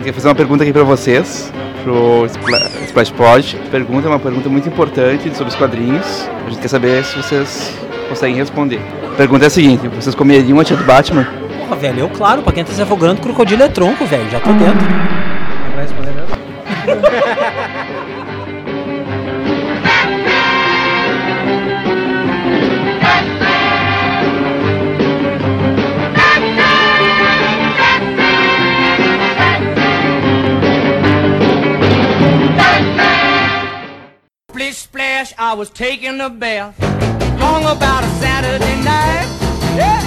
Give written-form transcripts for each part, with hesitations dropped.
queria fazer uma pergunta aqui pra vocês, pro Splash Pod. Pergunta é uma pergunta muito importante sobre os quadrinhos. A gente quer saber se vocês conseguem responder. A pergunta é a seguinte: vocês comeriam a tia do Batman? Porra, velho, eu claro, pra quem tá se afogando, crocodilo é tronco, velho, já tô dentro. Vai responder mesmo? Splish splash, I was taking a bath. Long about a Saturday night. Yeah.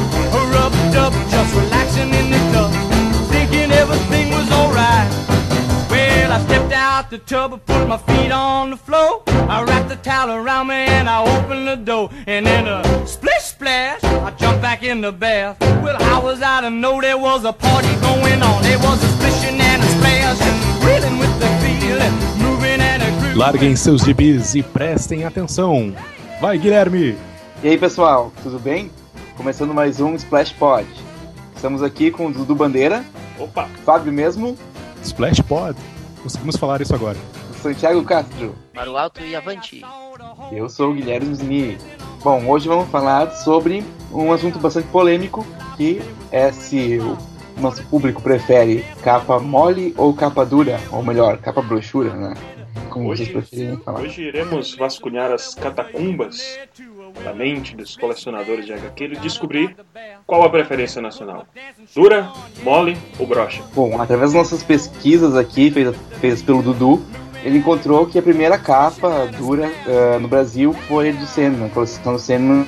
Rubbed up, just relaxing in the tub, thinking everything was alright. Well, I stepped out the tub and put my feet on the floor. I wrapped the towel around me and I opened the door. And then a splish splash, I jumped back in the bath. Well, how was I to know there was a party going on? There was a splishing and a splash, and reeling with the feeling, moving and a grooving. Larguem seus gibis e prestem atenção. Vai, Guilherme! E aí, pessoal, tudo bem? Começando mais um Splash Pod. Estamos aqui com o Dudu Bandeira. Opa! Fábio mesmo. Splash Pod. Conseguimos falar isso agora. Santiago Castro. Para o alto e avante. Eu sou o Guilherme Zini. Bom, hoje vamos falar sobre um assunto bastante polêmico, que é se o nosso público prefere capa mole ou capa dura, ou melhor, capa brochura, né? Como vocês preferirem falar. Hoje iremos vasculhar as catacumbas da mente dos colecionadores de HQ e descobrir qual a preferência nacional: dura, mole ou brocha. Bom, através das nossas pesquisas aqui, feitas pelo Dudu, ele encontrou que a primeira capa dura no Brasil foi do Sandman, a coleção do Sandman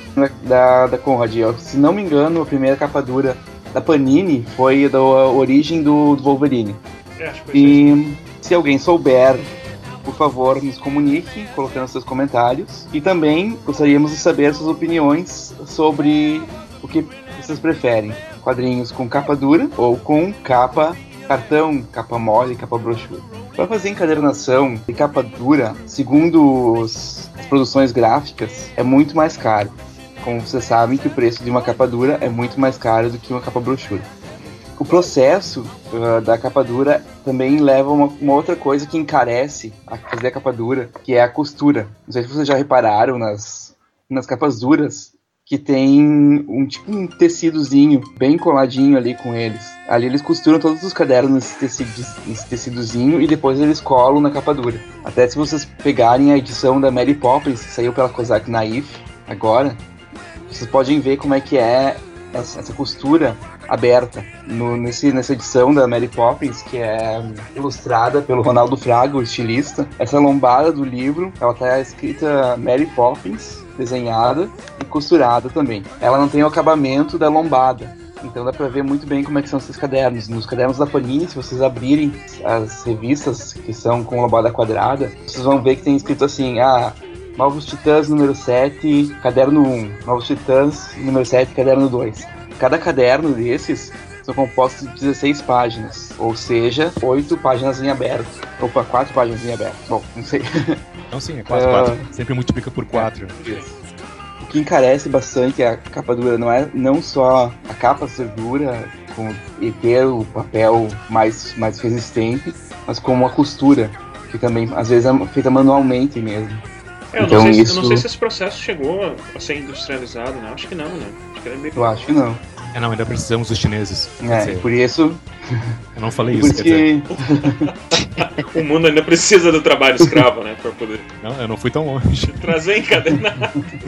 da Conrad. Se não me engano, a primeira capa dura da Panini foi da origem do Wolverine. Acho que foi isso. Se alguém souber, por favor, nos comunique, colocando seus comentários. E também gostaríamos de saber suas opiniões sobre o que vocês preferem: quadrinhos com capa dura ou com capa cartão, capa mole, capa brochura. Para fazer encadernação de capa dura, segundo as produções gráficas, é muito mais caro. Como vocês sabem, que o preço de uma capa dura é muito mais caro do que uma capa brochura. O processo da capa dura também leva uma outra coisa que encarece a fazer a capa dura, que é a costura. Não sei se vocês já repararam nas capas duras que tem um tecidozinho bem coladinho ali com eles. Ali eles costuram todos os cadernos nesse tecidozinho e depois eles colam na capa dura. Até se vocês pegarem a edição da Mary Poppins, que saiu pela Kozak Naif agora, vocês podem ver como é que é essa costura aberta nessa edição da Mary Poppins, que é ilustrada pelo Ronaldo Fraga, o estilista. Essa lombada do livro, ela tá escrita Mary Poppins, desenhada e costurada também. Ela não tem o acabamento da lombada, então dá pra ver muito bem como é que são esses cadernos. Nos cadernos da Panini, se vocês abrirem as revistas que são com lombada quadrada, vocês vão ver que tem escrito assim: Novos Titãs número 7, caderno 1. Novos Titãs número 7, caderno 2. Cada caderno desses são compostos de 16 páginas, ou seja, 8 páginas em aberto. Opa, 4 páginas em aberto. Bom, não sei. Então sim, é quase 4. Sempre multiplica por 4. Isso. O que encarece bastante a capa dura não só a capa ser dura e ter o papel mais resistente, mas como a costura, que também às vezes é feita manualmente mesmo. Eu não sei se esse processo chegou a ser industrializado, né? Acho que não, né? Eu acho que não. Não, ainda precisamos dos chineses. Por isso... Eu não falei isso, quer dizer... O mundo ainda precisa do trabalho escravo, né? Pra poder... Não, eu não fui tão longe. Trazer encadenados.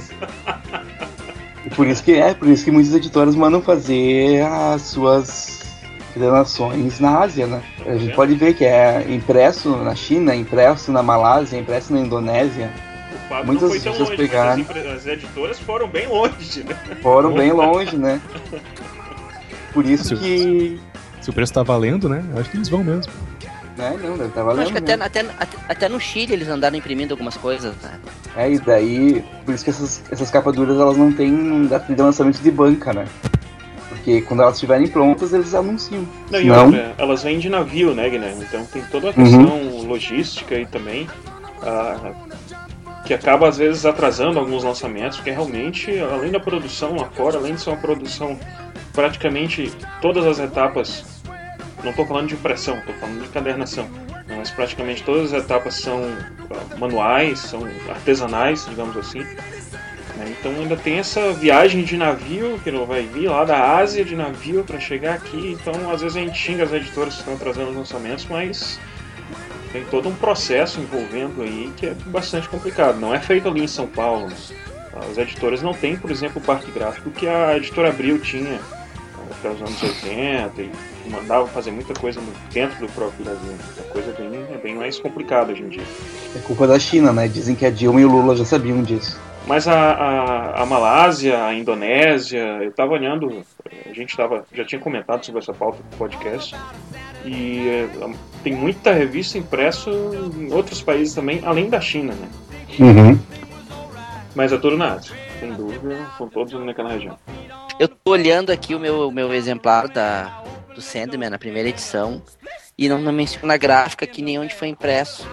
Por isso que muitas editoras mandam fazer as suas encadernações na Ásia, né? A gente pode ver que é impresso na China, impresso na Malásia, impresso na Indonésia. Muitas não foi tão longe, pegaram... mas as editoras foram bem longe, né? Foram bem longe, né? Por isso que... Se o preço tá valendo, né? Eu acho que eles vão mesmo. Não, deve tá valendo. Acho que até no Chile eles andaram imprimindo algumas coisas, né? E daí... Por isso que essas capas duras, elas não têm data de lançamento de banca, né? Porque quando elas estiverem prontas, eles anunciam. Elas vêm de navio, né, Guilherme? Então tem toda a questão logística e também... que acaba às vezes atrasando alguns lançamentos, porque realmente, além da produção lá fora, além de ser uma produção praticamente todas as etapas não estou falando de impressão, estou falando de encadernação. Mas praticamente todas as etapas são manuais, são artesanais, digamos assim. Então ainda tem essa viagem de navio, que não vai vir lá da Ásia de navio para chegar aqui. Então às vezes a gente xinga as editoras que estão trazendo os lançamentos, mas tem todo um processo envolvendo aí que é bastante complicado. Não é feito ali em São Paulo. As editoras não têm, por exemplo, o parque gráfico que a editora Abril tinha até os anos 80 e mandava fazer muita coisa dentro do próprio Brasil. A coisa é bem mais complicada hoje em dia. É culpa da China, né? Dizem que a Dilma e o Lula já sabiam disso. Mas a Malásia, a Indonésia, eu estava olhando, a gente já tinha comentado sobre essa pauta do podcast, e tem muita revista impressa em outros países também, além da China, né? Uhum. Mas é tudo na Ásia, sem dúvida, são todos naquela região. Eu tô olhando aqui o meu exemplar do Sandman, na primeira edição, e não menciona a gráfica que nem onde foi impresso.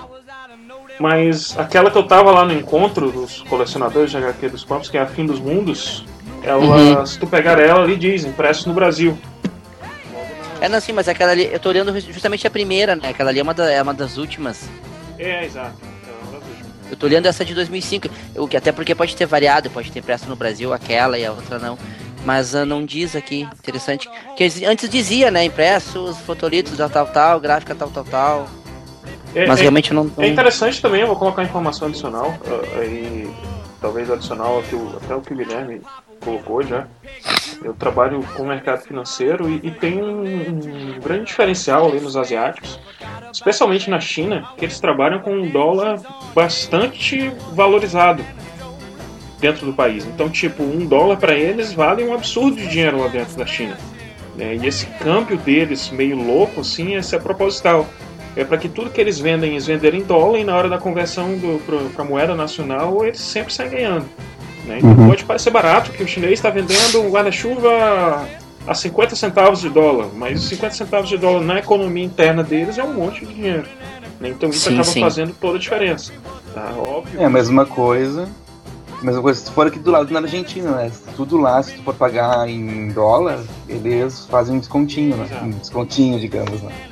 Mas aquela que eu tava lá no encontro dos colecionadores de HQ dos Pampas, que é a Fim dos Mundos, ela, se tu pegar ela, ali diz, impresso no Brasil. Não, sim, mas aquela ali, eu tô olhando justamente a primeira, né? Aquela ali é uma das últimas. Exato. Eu tô olhando essa de 2005, até porque pode ter variado, pode ter impresso no Brasil aquela e a outra não. Mas não diz aqui, interessante. Que antes dizia, né? Impressos, fotolitos, tal, gráfica, tal. Mas realmente não... É interessante também, eu vou colocar informação adicional, aí, talvez adicional até o que o Guilherme colocou já. Eu trabalho com o mercado financeiro e tem um grande diferencial ali nos asiáticos, especialmente na China, que eles trabalham com um dólar bastante valorizado dentro do país. Então, tipo, $1 para eles vale um absurdo de dinheiro lá dentro da China. E esse câmbio deles, meio louco, assim, esse é proposital. É para que tudo que eles vendem, eles venderem em dólar, e na hora da conversão para a moeda nacional, eles sempre saem ganhando. Então pode parecer barato, que o chinês está vendendo um guarda-chuva a 50 centavos de dólar, mas 50 centavos de dólar na economia interna deles é um monte de dinheiro. Então isso acaba fazendo toda a diferença. Tá? Óbvio. É a mesma coisa se tu for aqui do lado na Argentina, né? Tudo lá, se tu for pagar em dólar, eles fazem um descontinho, né? Um descontinho, digamos, né?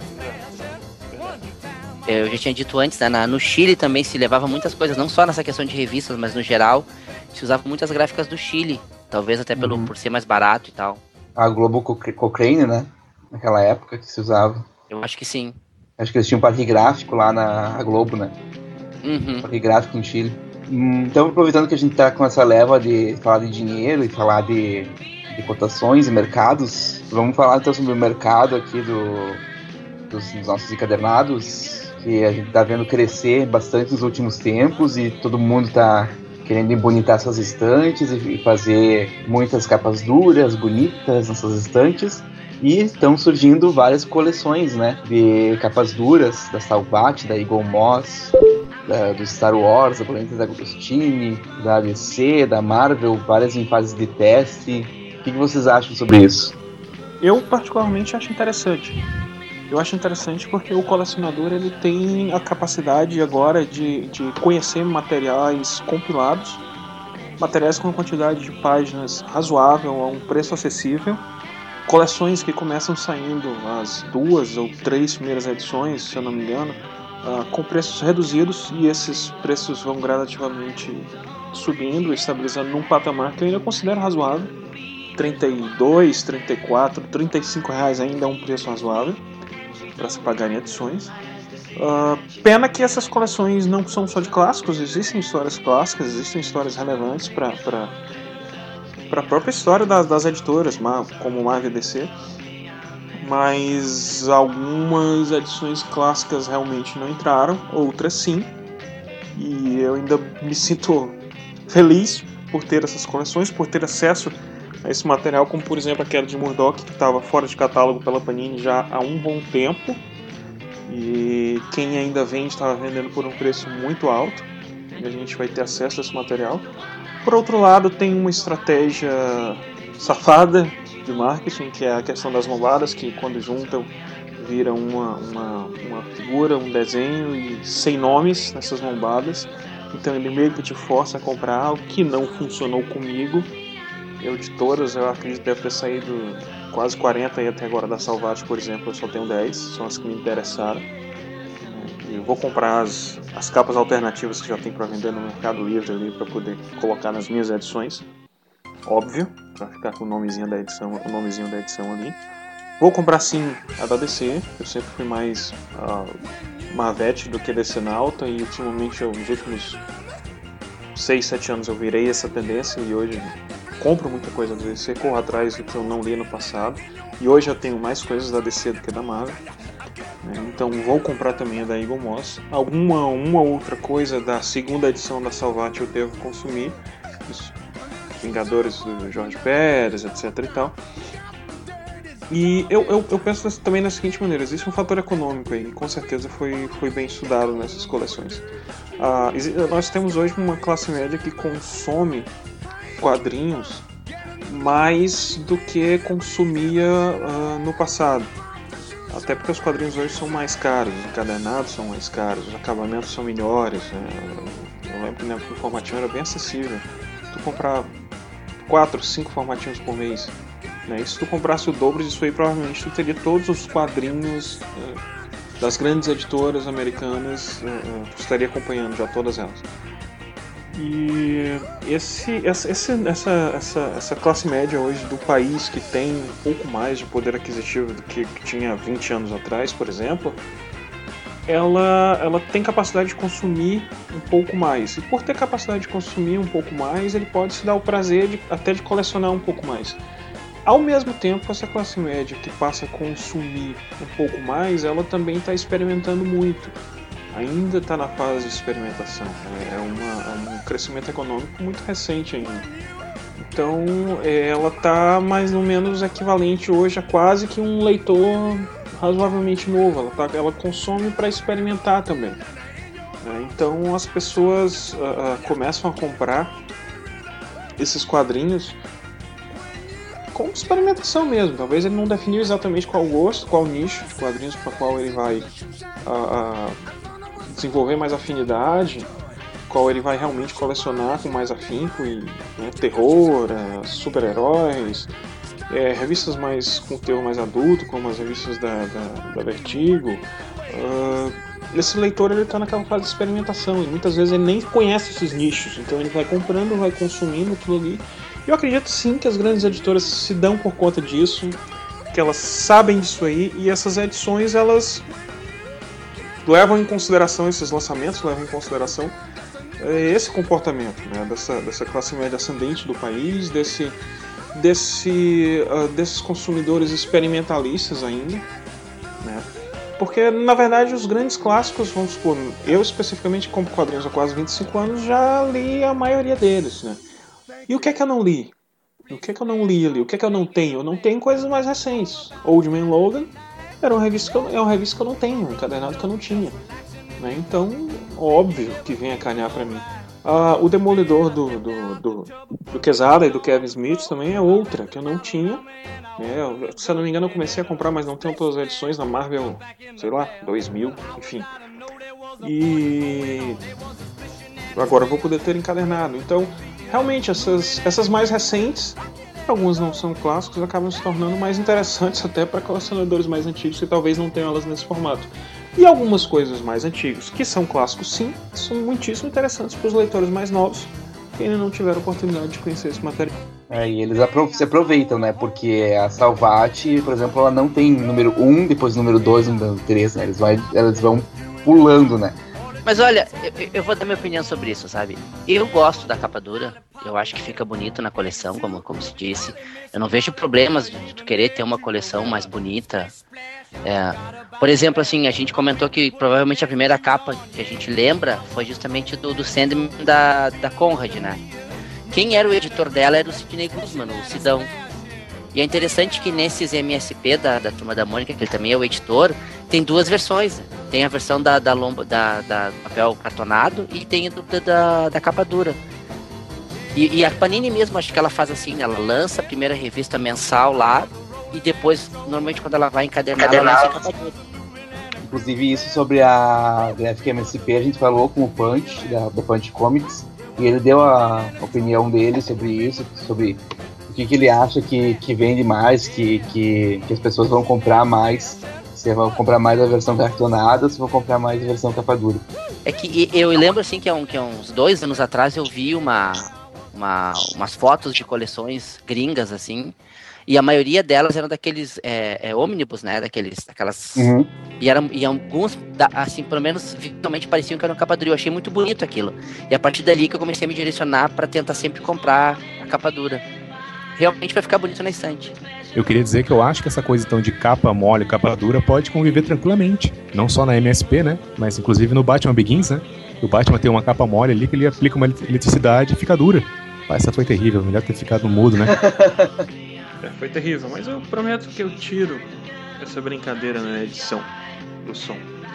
Eu já tinha dito antes, né? No Chile também se levava muitas coisas, não só nessa questão de revistas, mas no geral, se usava muitas gráficas do Chile, talvez até por ser mais barato e tal. A Globo Cochrane, né? Naquela época que se usava. Eu acho que sim. Acho que eles tinham um parque gráfico lá na Globo, né? Parque gráfico no Chile. Então, aproveitando que a gente tá com essa leva de falar de dinheiro e falar de cotações e mercados, vamos falar então sobre o mercado aqui dos nossos encadernados, que a gente tá vendo crescer bastante nos últimos tempos e todo mundo tá querendo embonitar suas estantes e fazer muitas capas duras, bonitas nessas estantes. E estão surgindo várias coleções, né, de capas duras, da Salvat, da Eagle Moss, do Star Wars, da Planetas da Agostini, da DC, da Marvel, várias em fases de teste. O que vocês acham sobre isso? Eu particularmente acho interessante. Eu acho interessante porque o colecionador ele tem a capacidade agora de conhecer materiais compilados, materiais com uma quantidade de páginas razoável, a um preço acessível, coleções que começam saindo as 2 ou 3 primeiras edições, se eu não me engano, com preços reduzidos, e esses preços vão gradativamente subindo, estabilizando num patamar que eu ainda considero razoável. 32, 34, 35 reais ainda é um preço razoável para se pagar em edições. Pena que essas coleções não são só de clássicos, existem histórias clássicas, existem histórias relevantes para a própria história das editoras, como Marvel e DC, mas algumas edições clássicas realmente não entraram, outras sim, e eu ainda me sinto feliz por ter essas coleções, por ter acesso a esse material, como por exemplo aquela de Murdoch, que estava fora de catálogo pela Panini já há um bom tempo, e quem ainda vende estava vendendo por um preço muito alto, e a gente vai ter acesso a esse material. Por outro lado, tem uma estratégia safada de marketing, que é a questão das lombadas, que quando juntam viram uma figura, um desenho e sem nomes nessas lombadas. Então ele meio que te força a comprar algo que não funcionou comigo. Eu de todas, eu acredito que deve ter saído quase 40 aí até agora da Salvat, por exemplo, eu só tenho 10, são as que me interessaram. Eu vou comprar as capas alternativas que já tem para vender no Mercado Livre ali para poder colocar nas minhas edições, óbvio, para ficar com o nomezinho da edição ali. Vou comprar sim a da DC, eu sempre fui mais Marvete do que DC Nauta, e ultimamente, nos últimos 6, 7 anos eu virei essa tendência e hoje compro muita coisa da DC, corro atrás do que eu não li no passado, e hoje eu tenho mais coisas da DC do que da Marvel. Então vou comprar também a da Eagle Moss. Uma outra coisa da segunda edição da Salvat eu devo consumir, os Vingadores do Jorge Pérez, etc e tal. E eu penso também da seguinte maneira: existe um fator econômico aí, e com certeza foi bem estudado nessas coleções. Nós temos hoje uma classe média que consome quadrinhos mais do que consumia no passado. Até porque os quadrinhos hoje são mais caros, os encadernados são mais caros, os acabamentos são melhores. Eu lembro que na época o formatinho era bem acessível. Tu comprar 4, 5 formatinhos por mês, né? E se tu comprasse o dobro disso aí, provavelmente tu teria todos os quadrinhos das grandes editoras americanas, tu estaria acompanhando já todas elas. E essa classe média hoje do país, que tem um pouco mais de poder aquisitivo do que tinha 20 anos atrás, por exemplo, ela tem capacidade de consumir um pouco mais. E por ter capacidade de consumir um pouco mais, ele pode se dar o prazer até de colecionar um pouco mais. Ao mesmo tempo, essa classe média que passa a consumir um pouco mais, ela também está experimentando muito. Ainda está na fase de experimentação. É um crescimento econômico muito recente ainda. Então, ela está mais ou menos equivalente hoje a quase que um leitor razoavelmente novo. Ela consome para experimentar também. Então, as pessoas começam a comprar esses quadrinhos como experimentação mesmo. Talvez ele não definiu exatamente qual gosto, qual nicho de quadrinhos para qual ele vai desenvolver mais afinidade, qual ele vai realmente colecionar com mais afinco, e terror, super-heróis, revistas com teor mais adulto, como as revistas da Vertigo. Esse leitor está naquela fase de experimentação, e muitas vezes ele nem conhece esses nichos, então ele vai comprando, vai consumindo aquilo ali. Eu acredito sim que as grandes editoras se dão por conta disso, que elas sabem disso aí, e essas edições elas levam em consideração, esses lançamentos levam em consideração esse comportamento, né, dessa classe média ascendente do país, desses consumidores experimentalistas ainda, né? Porque, na verdade, os grandes clássicos, vamos supor, eu especificamente compro quadrinhos há quase 25 anos, já li a maioria deles, né? E o que é que eu não li? O que é que eu não li ali? O que é que eu não tenho? Eu não tenho coisas mais recentes. Old Man Logan é uma revista que eu não tenho, um encadernado que eu não tinha, né? Então, óbvio que vem a calhar pra mim. O Demolidor do Quesada e do Kevin Smith também é outra que eu não tinha. Se eu não me engano, eu comecei a comprar, mas não tenho todas as edições na Marvel, sei lá, 2000, enfim. E agora eu vou poder ter encadernado. Então, realmente, essas mais recentes, algumas não são clássicos, acabam se tornando mais interessantes até para colecionadores mais antigos que talvez não tenham elas nesse formato. E algumas coisas mais antigas, que são clássicos sim, são muitíssimo interessantes para os leitores mais novos que ainda não tiveram oportunidade de conhecer esse material. E eles se aproveitam, né? Porque a Salvat, por exemplo, ela não tem número 1, depois número 2, número 3, né? Eles vão pulando, né? Mas olha, eu vou dar minha opinião sobre isso, sabe? Eu gosto da capa dura, eu acho que fica bonito na coleção, como se disse. Eu não vejo problemas de tu querer ter uma coleção mais bonita. Por exemplo, assim, a gente comentou que provavelmente a primeira capa que a gente lembra foi justamente do Sandman da Conrad, né? Quem era o editor dela era o Sidney Guzman, o Sidão. E é interessante que nesses MSP da Turma da Mônica, que ele também é o editor, tem duas versões. Tem a versão da papel cartonado e tem da capa dura. E a Panini mesmo, acho que ela faz assim, ela lança a primeira revista mensal lá, e depois, normalmente quando ela vai encadernar, ela lança a capa dura. Inclusive isso sobre a Graphic MSP, a gente falou com o Punch, da Punch Comics, e ele deu a opinião dele sobre isso, sobre o que ele acha que vende mais, que as pessoas vão comprar mais. Se vão comprar mais a versão cartonada ou se vão comprar mais a versão capa dura. É que eu lembro assim que há uns 2 anos atrás eu vi umas fotos de coleções gringas assim, e a maioria delas eram daqueles ônibus, né, aquelas e alguns assim, pelo menos visualmente pareciam que eram capa dura. Eu achei muito bonito aquilo, e a partir dali que eu comecei a me direcionar para tentar sempre comprar a capa dura, realmente vai ficar bonito na estante. Eu queria dizer que eu acho que essa coisa então de capa mole, capa dura pode conviver tranquilamente. Não só na MSP, né? Mas inclusive no Batman Begins, né? O Batman tem uma capa mole ali que ele aplica uma eletricidade e fica dura. Essa foi terrível, melhor ter ficado mudo, né? Foi terrível, mas eu prometo que eu tiro essa brincadeira na edição do som.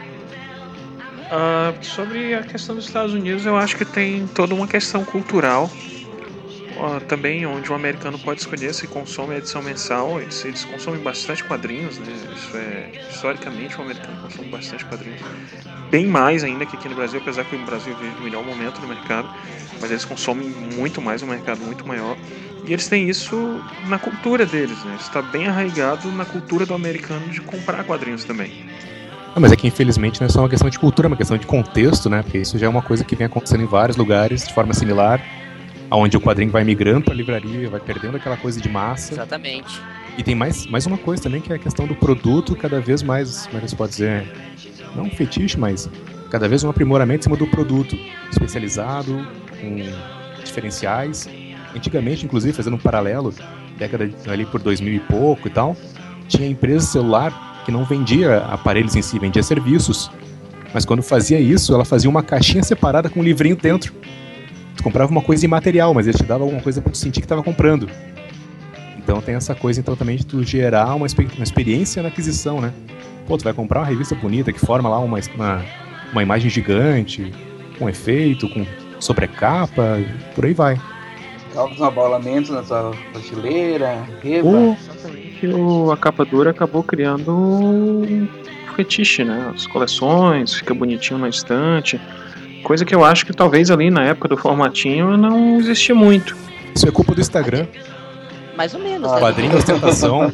Sobre a questão dos Estados Unidos, eu acho que tem toda uma questão cultural. Também onde o americano pode escolher se consome a edição mensal. Eles consomem bastante quadrinhos, né? Historicamente o americano consome bastante quadrinhos, bem mais ainda que aqui no Brasil, apesar que o Brasil vive o melhor momento no mercado, mas eles consomem muito mais, um mercado muito maior, e eles têm isso na cultura deles, né? Isso está bem arraigado na cultura do americano de comprar quadrinhos também. Mas é que infelizmente não é só uma questão de cultura, é uma questão de contexto, né? Porque isso já é uma coisa que vem acontecendo em vários lugares de forma similar, onde o quadrinho vai migrando para a livraria, vai perdendo aquela coisa de massa. Exatamente. E tem mais uma coisa também, que é a questão do produto cada vez mais, como é que se pode dizer, não um fetiche, mas cada vez um aprimoramento em cima do produto, especializado, com diferenciais. Antigamente, inclusive, fazendo um paralelo, década ali por 2000 e pouco e tal, tinha empresa de celular que não vendia aparelhos em si, vendia serviços. Mas quando fazia isso, ela fazia uma caixinha separada com um livrinho dentro. Tu comprava uma coisa imaterial, mas ele te dava alguma coisa pra tu sentir que tava comprando. Então tem essa coisa então também de tu gerar uma experiência na aquisição, né? Pô, tu vai comprar uma revista bonita que forma lá uma imagem gigante, com efeito, com sobrecapa, por aí vai. Coloca um abalamento na sua prateleira, reva. Exatamente. A capa dura acabou criando um fetiche, né? As coleções, fica bonitinho na estante. Coisa que eu acho que talvez ali na época do formatinho não existia muito. Isso é culpa do Instagram. Mais ou menos, né? Quadrinho de ostentação.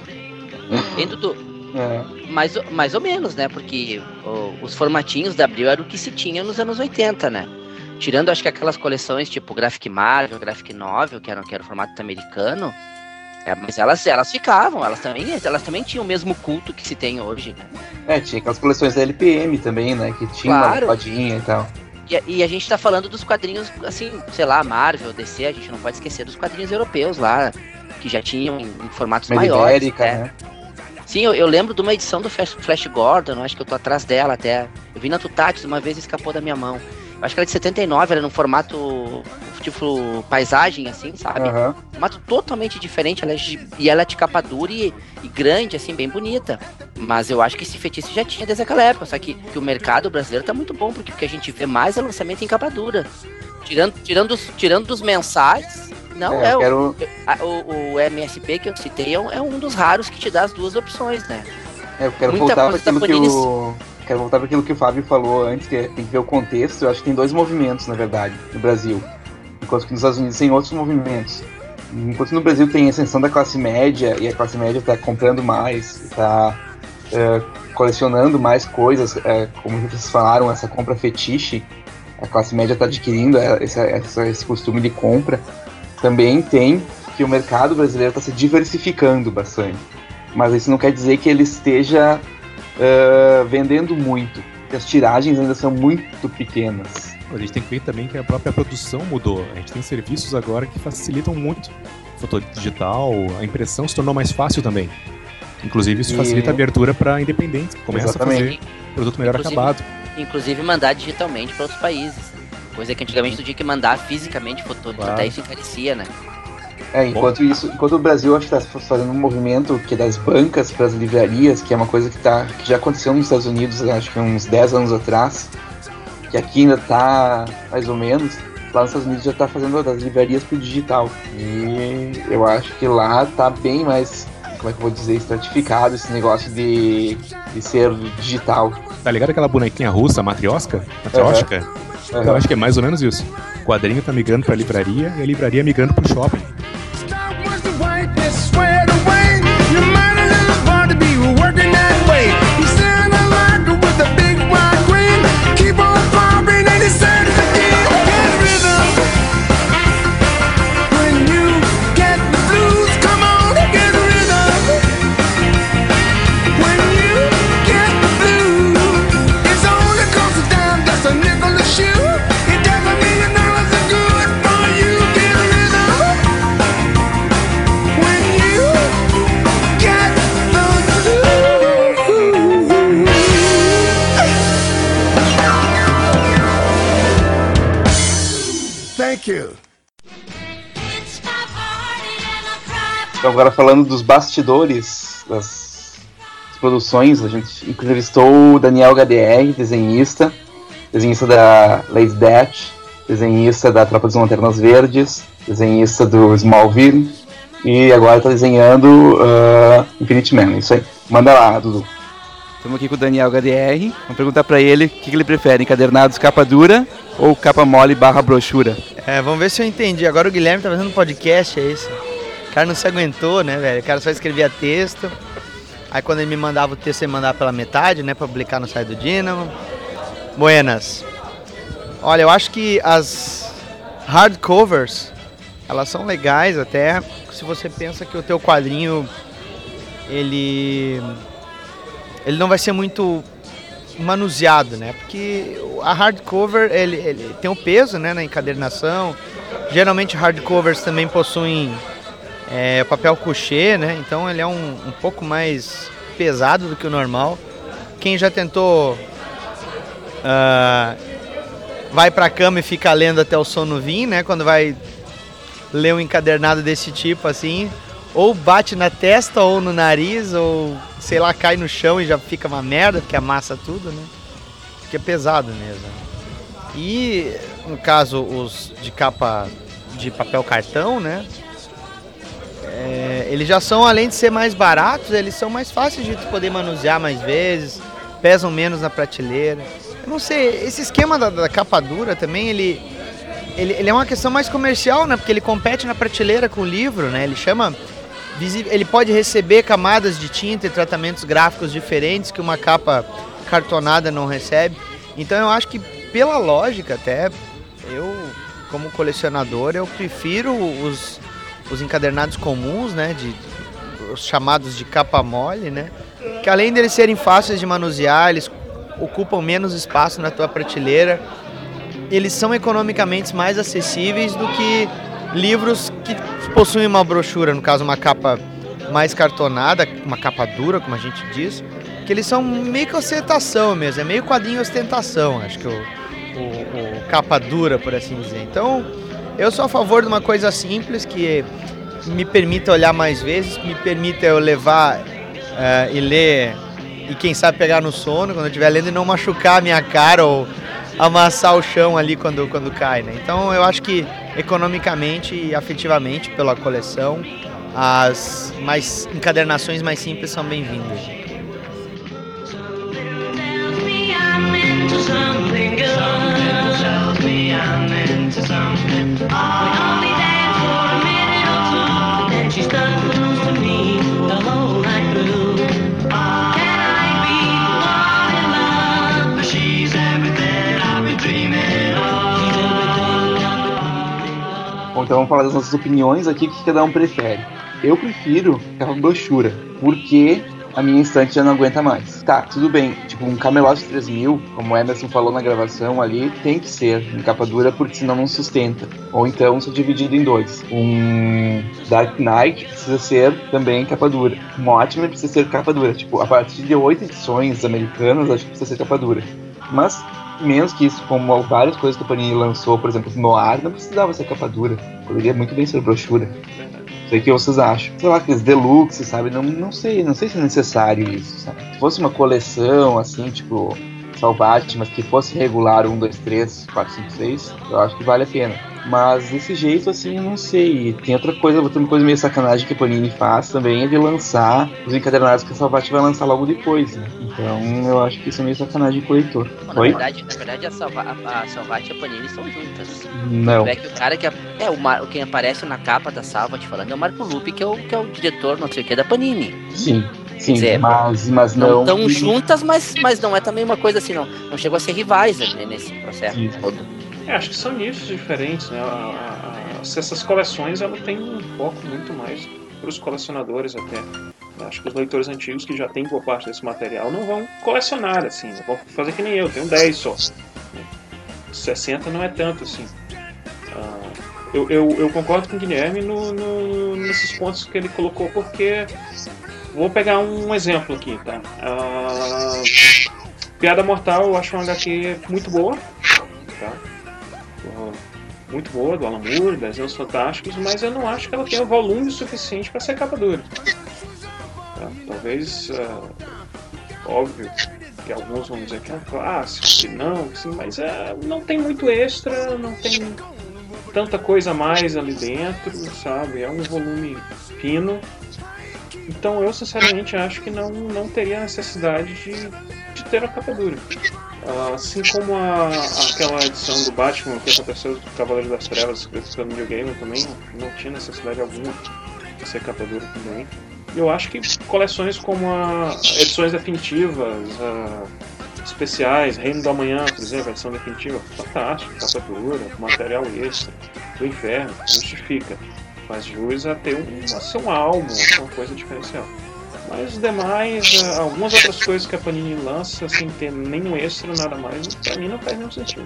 Mais ou menos, né? Porque os formatinhos da Abril eram o que se tinha nos anos 80, né? Tirando, acho que aquelas coleções tipo Graphic Marvel, Graphic Novel, que era o formato americano. Mas elas ficavam, elas também tinham o mesmo culto que se tem hoje, né? Tinha aquelas coleções da LPM também, né? Que tinha uma lampadinha e tal. E a gente tá falando dos quadrinhos, assim, sei lá, Marvel, DC, a gente não pode esquecer dos quadrinhos europeus lá, que já tinham em formatos maiores. Ibérica, né? Sim, eu lembro de uma edição do Flash Gordon, acho que eu tô atrás dela até. Eu vi na Tutatis uma vez e escapou da minha mão. Eu acho que ela é de 79, ela é num formato tipo paisagem, assim, sabe? Uhum. Formato totalmente diferente, ela é de capa dura e grande, assim, bem bonita. Mas eu acho que esse fetiche já tinha desde aquela época, só que o mercado brasileiro tá muito bom, porque o que a gente vê mais é lançamento em capa dura. Tirando dos mensais, não o MSP que eu citei é um dos raros que te dá as duas opções, né? Eu quero voltar para aquilo que o Fábio falou antes, que tem que ver o contexto. Eu acho que tem 2 movimentos, na verdade, no Brasil. Enquanto que nos Estados Unidos tem outros movimentos. Enquanto no Brasil tem a ascensão da classe média, e a classe média está comprando mais, está colecionando mais coisas, como vocês falaram, essa compra fetiche, a classe média está adquirindo esse costume de compra. Também tem que o mercado brasileiro está se diversificando bastante. Mas isso não quer dizer que ele esteja vendendo muito, porque as tiragens ainda são muito pequenas. A gente tem que ver também que a própria produção mudou. A gente tem serviços agora que facilitam muito. Foto digital, a impressão se tornou mais fácil também. Inclusive isso facilita a abertura para independentes, que começam a fazer produto melhor acabado. Inclusive mandar digitalmente para outros países. Coisa que antigamente tu tinha que mandar fisicamente foto, até isso encarecia, né? Enquanto o Brasil acho que está fazendo um movimento que é das bancas para as livrarias, que é uma coisa que já aconteceu nos Estados Unidos, acho que uns 10 anos atrás, que aqui ainda está mais ou menos, lá nos Estados Unidos já está fazendo das livrarias para o digital. E eu acho que lá está bem mais, como é que eu vou dizer, estratificado esse negócio de ser digital. Tá ligado aquela bonequinha russa, Matryoshka? Eu acho que é mais ou menos isso. O quadrinho tá migrando pra livraria e a livraria migrando pro shopping. squared away. You might a little far to be working that way. You stand a locker with a big wide grin. Keep on popping and he said it again. Get rhythm. When you get the blues, come on and get rhythm. When you get the blues, it's only cost a dime, just a nickel a shoe. It doesn't mean $1 are good for you. Get rhythm. When you get the blues. Thank you. Então, agora falando dos bastidores das produções, a gente entrevistou o Daniel HDR, desenhista da Lady Death, desenhista da Tropa das Lanternas Verdes, desenhista do Smallville, e agora está desenhando Infinite Man. Isso aí. Manda lá, Dudu. Estamos aqui com o Daniel HDR. Vamos perguntar para ele o que ele prefere, encadernados capa dura ou capa mole / brochura. Vamos ver se eu entendi. Agora o Guilherme tá fazendo um podcast, é isso? O cara não se aguentou, né, velho? O cara só escrevia texto. Aí quando ele me mandava o texto, ele mandava pela metade, né? Pra publicar no site do Dynamo. Buenas. Olha, eu acho que as hardcovers, elas são legais até se você pensa que o teu quadrinho, ele não vai ser muito manuseado, né? Porque a hardcover, ele tem o peso, né, na encadernação. Geralmente hardcovers também possuem papel couché, né? Então ele é um pouco mais pesado do que o normal. Quem já tentou vai pra cama e fica lendo até o sono vir, né? Quando vai ler um encadernado desse tipo assim, ou bate na testa ou no nariz, ou sei lá, cai no chão e já fica uma merda, porque amassa tudo, né? Porque é pesado mesmo. E no caso os de capa de papel cartão, né? Eles já são, além de ser mais baratos, eles são mais fáceis de tu poder manusear mais vezes, pesam menos na prateleira. Eu não sei, esse esquema da capa dura também, ele é uma questão mais comercial, né? Porque ele compete na prateleira com o livro, né? Ele pode receber camadas de tinta e tratamentos gráficos diferentes que uma capa cartonada não recebe. Então eu acho que, pela lógica até, eu, como colecionador, eu prefiro os encadernados comuns, né? Os chamados de capa mole, né? Que além de eles serem fáceis de manusear, eles ocupam menos espaço na tua prateleira. Eles são economicamente mais acessíveis do que livros que possuem uma brochura, no caso uma capa mais cartonada, uma capa dura, como a gente diz, que eles são meio que ostentação mesmo, é meio quadrinho ostentação, acho que o capa dura, por assim dizer. Então, eu sou a favor de uma coisa simples que me permita olhar mais vezes, me permita eu levar e ler, e quem sabe pegar no sono quando eu estiver lendo e não machucar a minha cara ou amassar o chão ali quando cai, né? Então eu acho que economicamente e afetivamente pela coleção, as encadernações mais simples são bem-vindas. Bom, então vamos falar das nossas opiniões aqui, o que cada um prefere. Eu prefiro capa brochura, porque a minha estante já não aguenta mais. Tá, tudo bem, tipo um Camelot 3000, como o Emerson falou na gravação ali, tem que ser em capa dura, porque senão não sustenta. Ou então ser dividido em dois. Um Dark Knight precisa ser também capa dura. Um Watchmen precisa ser capa dura. Tipo, a partir de 8 edições americanas, acho que precisa ser capa dura. Mas menos que isso, como várias coisas que a Panini lançou, por exemplo, Noir, não precisava ser capa dura. Poderia muito bem ser brochura. Não sei o que vocês acham. Sei lá, aqueles deluxe, sabe? Não sei se é necessário isso, sabe? Se fosse uma coleção, assim, tipo, Salvati, mas que fosse regular 1, 2, 3, 4, 5, 6, eu acho que vale a pena. Mas desse jeito, assim, eu não sei. Tem outra coisa meio sacanagem que a Panini faz também, é de lançar os encadernados que a Salvat vai lançar logo depois, né? Então eu acho que isso é meio sacanagem com o leitor. Na verdade a Salvat e a Panini são juntas. Não. É que o cara quem aparece na capa da Salvat falando é o Marco Lupi, que é o diretor, não sei o que, da Panini. Sim, dizer, mas não estão juntas, mas não é também uma coisa assim, não chegou a ser rivais, né, nesse processo todo. Acho que são nichos diferentes, né? Essas coleções, ela tem um foco muito mais para os colecionadores até. Acho que os leitores antigos que já têm boa parte desse material não vão colecionar, assim, não vão fazer que nem eu, tenho 10 só. 60 não é tanto, assim. Eu concordo com o Guilherme nesses pontos que ele colocou, porque vou pegar um exemplo aqui, tá? Piada Mortal eu acho uma HQ muito boa, tá? Muito boa, do Alan Moore, Desenhos Fantásticos, mas eu não acho que ela tenha volume suficiente para ser capa dura. Tá? Talvez, óbvio, que alguns vão dizer que é um clássico, que não, sim, mas não tem muito extra, não tem tanta coisa a mais ali dentro, sabe? É um volume fino. Então eu sinceramente acho que não teria necessidade de ter a capa dura. Assim como aquela edição do Batman, que aconteceu do Cavaleiro das Trevas, escrito pelo Neil Gaiman, também não tinha necessidade alguma de ser capa dura também. Eu acho que coleções como edições definitivas, especiais, Reino do Amanhã, por exemplo, a edição definitiva, fantástico, capa dura, material extra, do inferno, justifica. Faz jus a ter um álbum, uma coisa diferencial. Mas os demais, algumas outras coisas que a Panini lança sem ter nenhum extra, nada mais, pra mim não faz nenhum sentido.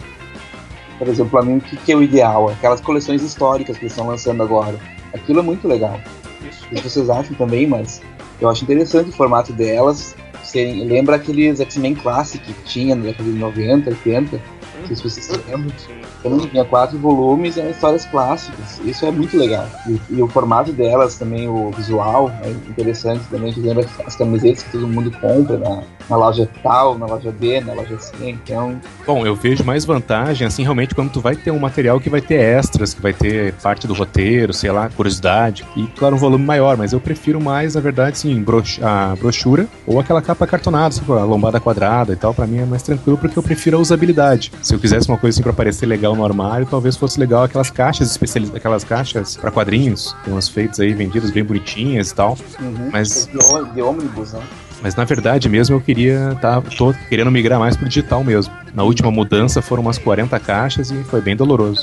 Por exemplo, pra mim, o que é o ideal? Aquelas coleções históricas que eles estão lançando agora. Aquilo é muito legal. Isso. Não sei se vocês acham também, mas eu acho interessante o formato delas. Lembra aqueles X-Men Classic que tinha na década de 90, 80? Não sei se vocês se lembram. Então, tinha 4 volumes e histórias clássicas. Isso é muito legal. E o formato delas também, o visual, é interessante também. Que lembra as camisetas que todo mundo compra na loja tal, na loja B, na loja C. Então... Bom, eu vejo mais vantagem, assim, realmente, quando tu vai ter um material que vai ter extras, que vai ter parte do roteiro, sei lá, curiosidade. E, claro, um volume maior, mas eu prefiro mais, na verdade, sim, a brochura ou aquela capa cartonada, assim, a lombada quadrada e tal. Pra mim é mais tranquilo, porque eu prefiro a usabilidade. Se eu quisesse uma coisa assim pra parecer legal no armário, talvez fosse legal aquelas caixas especializadas, aquelas caixas pra quadrinhos, tem umas feitas aí, vendidas bem bonitinhas e tal. Mas de ônibus, né? Mas na verdade mesmo eu tô querendo migrar mais pro digital mesmo. Na última mudança foram umas 40 caixas e foi bem doloroso.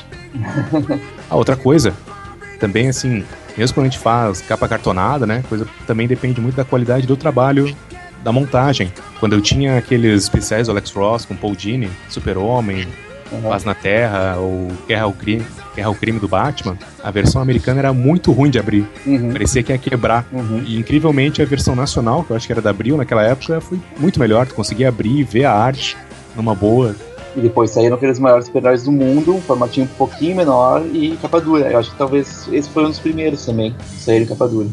Outra coisa, também assim, mesmo quando a gente faz capa cartonada, né, coisa também depende muito da qualidade do trabalho, da montagem. Quando eu tinha aqueles especiais do Alex Ross com Paul Dini, Super-Homem, Paz na Terra ou Guerra ao Crime do Batman, a versão americana era muito ruim de abrir. Parecia que ia quebrar. E incrivelmente a versão nacional, que eu acho que era da Abril naquela época, foi muito melhor. Tu conseguia abrir e ver a arte numa boa. E depois saíram aqueles maiores super-heróis do mundo, um formatinho um pouquinho menor e capa dura. Eu acho que talvez esse foi um dos primeiros também, saíram capa dura.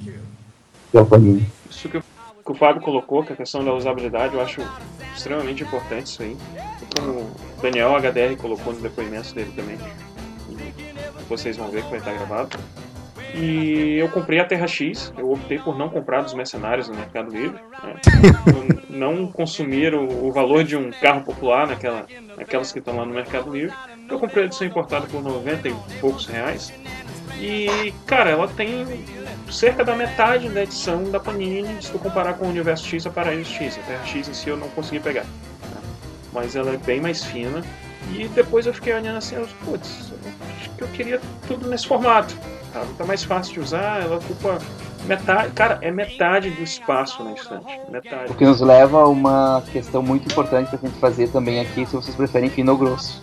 Isso que o Fábio colocou, que a questão da usabilidade, eu acho extremamente importante isso aí. Como o Daniel HDR colocou nos depoimentos dele também. Vocês vão ver que vai estar gravado. E eu comprei a Terra X, eu optei por não comprar dos mercenários no Mercado Livre, né? Não consumir o valor de um carro popular naquelas que estão lá no Mercado Livre. Eu comprei a edição importada por 90 e poucos reais. E, cara, ela tem cerca da metade da edição da Panini, se tu comparar com o Universo X e a Paraíso X. A Terra X em si eu não consegui pegar, né? Mas ela é bem mais fina. E depois eu fiquei olhando assim, acho que eu queria tudo nesse formato. Tá mais fácil de usar, ela ocupa metade, cara, é metade do espaço na estante, metade. O que nos leva a uma questão muito importante pra gente fazer também aqui, se vocês preferem fino ou grosso.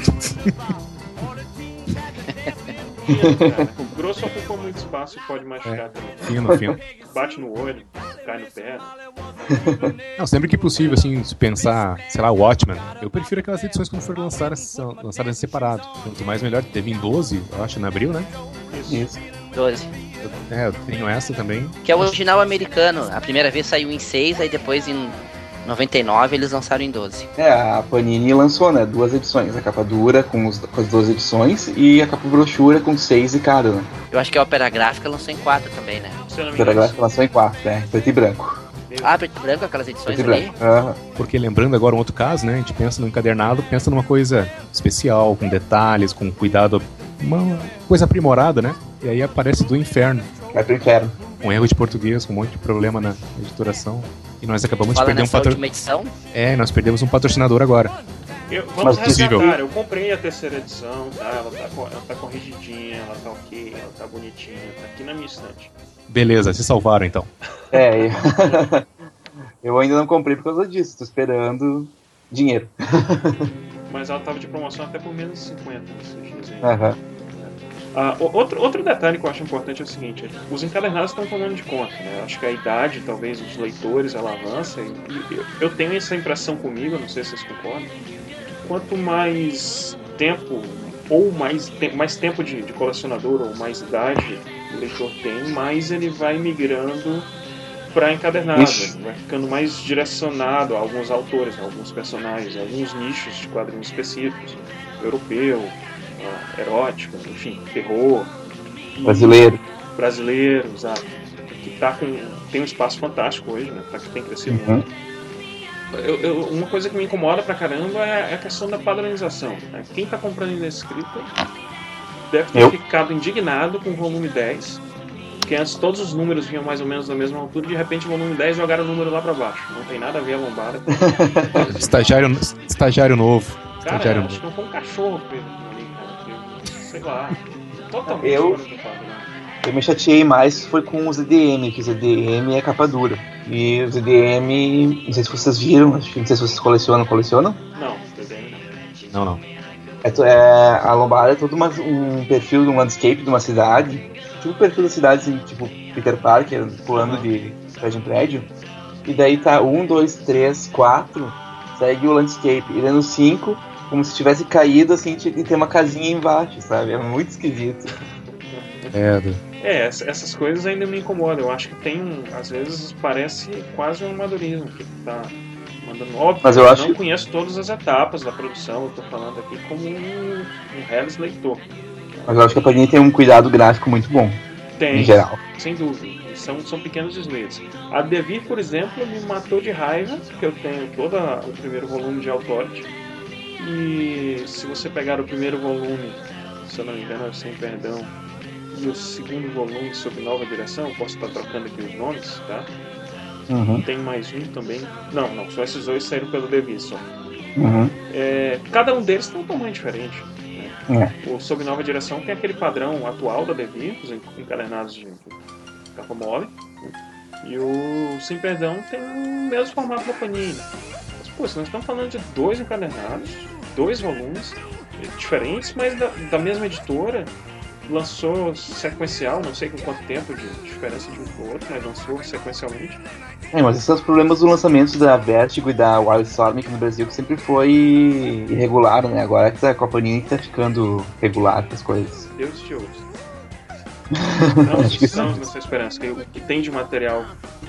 O grosso ocupa muito espaço e pode machucar também. Fino. Bate no olho, cai no pé. Não, sempre que possível, assim, se pensar, sei lá, Watchmen, eu prefiro aquelas edições quando foram lançadas em separado. Quanto mais melhor, teve em 12, eu acho, na Abril, né? Isso. 12. Eu tenho essa também. Que é o original americano. A primeira vez saiu em 6, aí depois em 99 eles lançaram em 12. A Panini lançou, né, 2 edições, a capa dura com as 2 edições e a capa brochura com 6 de cada, né? Eu acho que a Opera Gráfica lançou em 4 também, né? Se eu não A me Opera engano. Gráfica lançou em 4, preto e branco. Preto e branco, aquelas edições Preto e ali. branco. Aham. Porque lembrando agora um outro caso, né? A gente pensa no encadernado, pensa numa coisa especial, com detalhes, com cuidado, uma coisa aprimorada, né? E aí aparece do inferno. Vai pro inferno. Um erro de português, com um monte de problema na editoração. E nós acabamos de Fala perder um nessa patrocinador. última edição. Nós perdemos um patrocinador agora. Vamos Mas possível. resgatar, eu comprei a 3ª edição, tá? Ela tá corrigidinha, ela tá ok, ela tá bonitinha, tá aqui na minha estante. Beleza, se salvaram então. Eu ainda não comprei por causa disso, tô esperando dinheiro. Mas ela tava de promoção até por menos de 50 nesses dias aí. Aham. Outro detalhe que eu acho importante é o seguinte: os encadernados estão tomando de conta, né? Acho que a idade, talvez, dos leitores, ela avança. E eu tenho essa impressão comigo, não sei se vocês concordam, que quanto mais tempo, ou mais tempo de colecionador, ou mais idade o leitor tem, mais ele vai migrando para encadernado, vai ficando mais direcionado a alguns autores, a alguns personagens, a alguns nichos de quadrinhos específicos, europeu, erótico, enfim, terror, brasileiro, exato, que tem um espaço fantástico hoje, né? Que tem crescido muito. Uma coisa que me incomoda pra caramba é a questão da padronização, né? Quem tá comprando inescrito deve ter ficado indignado com o volume 10, porque antes todos os números vinham mais ou menos da mesma altura, e de repente o volume 10 jogaram o número lá pra baixo. Não tem nada a ver a lombada. Estagiário novo. Cara, acho que não foi um cachorro ali, cara. Sei lá. Totalmente fora do padrão. Eu me chateei mais foi com os EDM, que os EDM é capa dura. E os EDM, não sei se vocês viram, não sei se vocês colecionam? Não, EDM não. Não. A lombada é todo um perfil de um landscape de uma cidade, tipo o perfil da cidade, assim, tipo Peter Parker pulando de prédio em prédio. E daí tá 1, 2, 3, 4, segue o landscape. E daí no 5, como se tivesse caído assim, e tem uma casinha embaixo, sabe? É muito esquisito. Essas coisas ainda me incomodam. Eu acho que às vezes parece quase um amadorismo que tá mandando. Óbvio, mas eu não conheço todas as etapas da produção, eu tô falando aqui como um reles leitor. Mas eu acho que a Panini tem um cuidado gráfico muito bom. Tem, em geral. Sem dúvida. São pequenos deslides. A Devir, por exemplo, me matou de raiva, porque eu tenho todo o primeiro volume de Authority. E se você pegar o primeiro volume, se eu não me engano, Sem Perdão, e o segundo volume Sob Nova Direção, eu posso estar trocando aqui os nomes, tá? Tem mais um também. Não, só esses dois saíram pelo Devir só. Cada um deles tem um tamanho diferente. Né? O Sob Nova Direção tem aquele padrão atual da Devir, os encadernados de capa mole. E o Sem Perdão tem o mesmo formato da Panini. Mas, pô, nós estamos falando de 2 encadernados, 2 volumes diferentes, mas da mesma editora. Lançou sequencial, não sei com quanto tempo de diferença de um pro outro, mas lançou sequencialmente. Mas esses são os problemas do lançamento da Vertigo e da Wildstorm aqui no Brasil, que sempre foi irregular, né? Agora que a Panini tá ficando regular com as coisas. Deus te ouça. Não nessa esperança, que tem de material,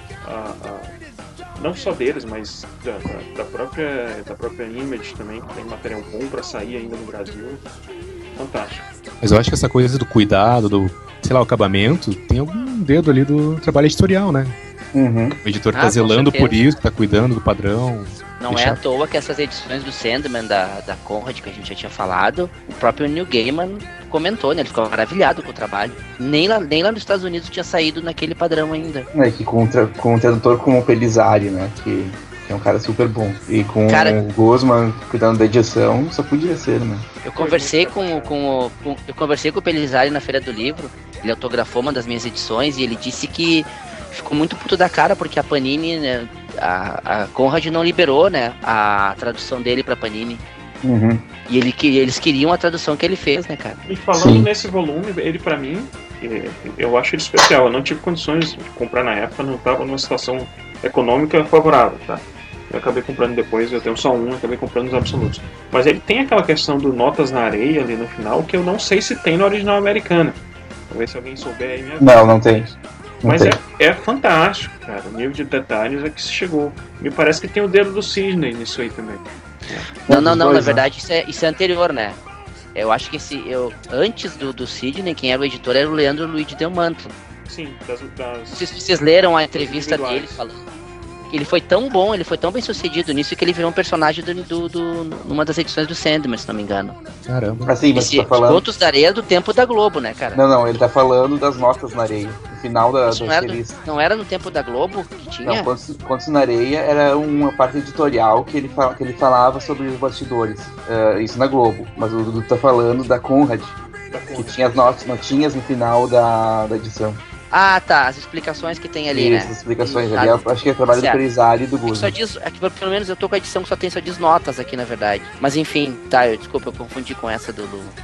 não só deles, mas da própria Image também, que tem material bom pra sair ainda no Brasil. Fantástico. Mas eu acho que essa coisa do cuidado, do, sei lá, o acabamento, tem algum dedo ali do trabalho editorial, né? O editor tá zelando por isso, tá cuidando do padrão. Não é à toa que essas edições do Sandman, da Conrad, que a gente já tinha falado, o próprio Neil Gaiman comentou, né? Ele ficou maravilhado com o trabalho. Nem lá nos Estados Unidos tinha saído naquele padrão ainda. Que com um tradutor como o Pelizari, né? Que é um cara super bom. E com o Guzman cuidando da edição, só podia ser, né? Eu conversei com o Pelizari na Feira do Livro. Ele autografou uma das minhas edições e ele disse que ficou muito puto da cara porque a Panini, né, a Conrad não liberou, né, a tradução dele pra Panini. E eles queriam a tradução que ele fez, né, cara? E falando nesse volume, ele pra mim, eu acho ele especial. Eu não tive condições de comprar na época, não estava numa situação econômica favorável, tá? Eu acabei comprando depois, eu tenho só um, acabei comprando os absolutos. Mas ele tem aquela questão do Notas na Areia ali no final, que eu não sei se tem na original americana. Talvez se alguém souber aí me avise. Não tem. Mas é fantástico, cara. O nível de detalhes é que se chegou. Me parece que tem o dedo do Sidney nisso aí também. Não, na verdade isso é anterior, né? Eu acho que antes do Sidney, quem era o editor era o Leandro Luigi Del Manto. Sim, Não sei se vocês leram a entrevista dele falando. Ele foi tão bom, ele foi tão bem sucedido nisso que ele virou um personagem numa das edições do Sandman, se não me engano. Caramba. Assim, mas você tá falando... Contos da Areia do tempo da Globo, né, cara? Não, ele tá falando das notas na areia. No final da revista. Não era no tempo da Globo que tinha? Não, Contos na Areia era uma parte editorial que ele falava sobre os bastidores. Isso na Globo. Mas o Dudu tá falando da Conrad, que tinha as notinhas no final da edição. Ah, tá, as explicações que tem ali, né? As explicações ali, acho que é trabalho do Perizali e do Guzzi. Só diz, pelo menos eu tô com a edição que só diz notas aqui, na verdade. Mas enfim, tá, desculpa, eu confundi com essa do...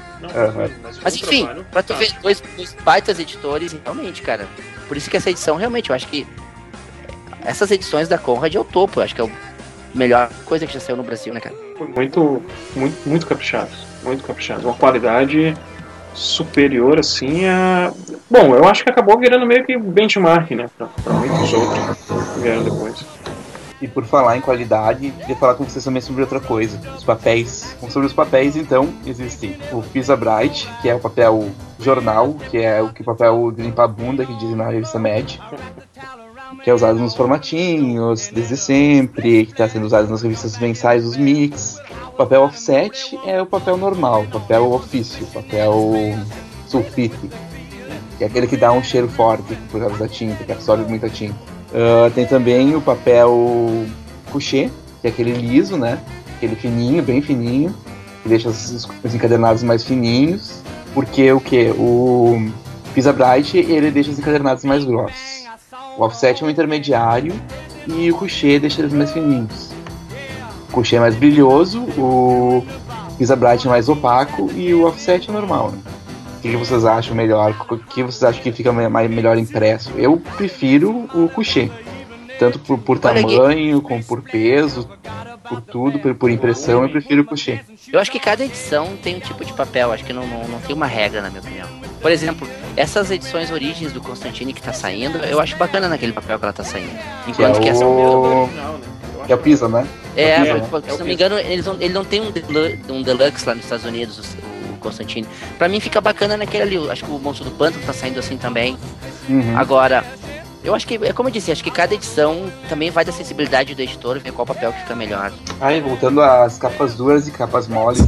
Mas enfim, pra tu ver dois baitas editores, realmente, cara. Por isso que essa edição, realmente, eu acho que essas edições da Conrad é o topo, eu acho que é a melhor coisa que já saiu no Brasil, né, cara? Muito caprichado, muito caprichado. Uma qualidade superior, assim, a... Bom, eu acho que acabou virando meio que benchmark, né, pra muitos outros que vieram depois. E por falar em qualidade, queria falar com vocês também sobre outra coisa, os papéis. Sobre os papéis, então, existe o Pisa Bright, que é o papel jornal, que é o papel de limpar a bunda, que dizem na revista Mad, que é usado nos formatinhos, desde sempre, que está sendo usado nas revistas mensais, os mix. O papel offset é o papel normal, o papel ofício, o papel sulfite, que é aquele que dá um cheiro forte por causa da tinta, que absorve muita tinta. Tem também o papel couché, que é aquele liso, né? Aquele fininho, bem fininho, que deixa os encadernados mais fininhos, porque o Pisa Bright, ele deixa os encadernados mais grossos. O offset é um intermediário e o couché deixa eles mais fininhos. O couché é mais brilhoso, o Pisa Bright é mais opaco e o offset é normal, né? O que vocês acham melhor? O que vocês acham que fica melhor impresso? Eu prefiro o couché. Tanto por tamanho, como por peso, por tudo, por impressão, eu prefiro o couché. Eu acho que cada edição tem um tipo de papel, acho que não tem uma regra, na minha opinião. Por exemplo, essas edições Origens do Constantine que tá saindo, eu acho bacana naquele papel que ela tá saindo. Enquanto que essa original, né? Que é o Pisa, né? Se não me engano, ele não tem um deluxe lá nos Estados Unidos, o Constantine. Pra mim fica bacana naquele ali, acho que o Monstro do Pântano tá saindo assim também. Uhum. Agora, eu acho que, é como eu disse, acho que cada edição também vai da sensibilidade do editor, ver qual papel que fica melhor. Aí, voltando às capas duras e capas moles,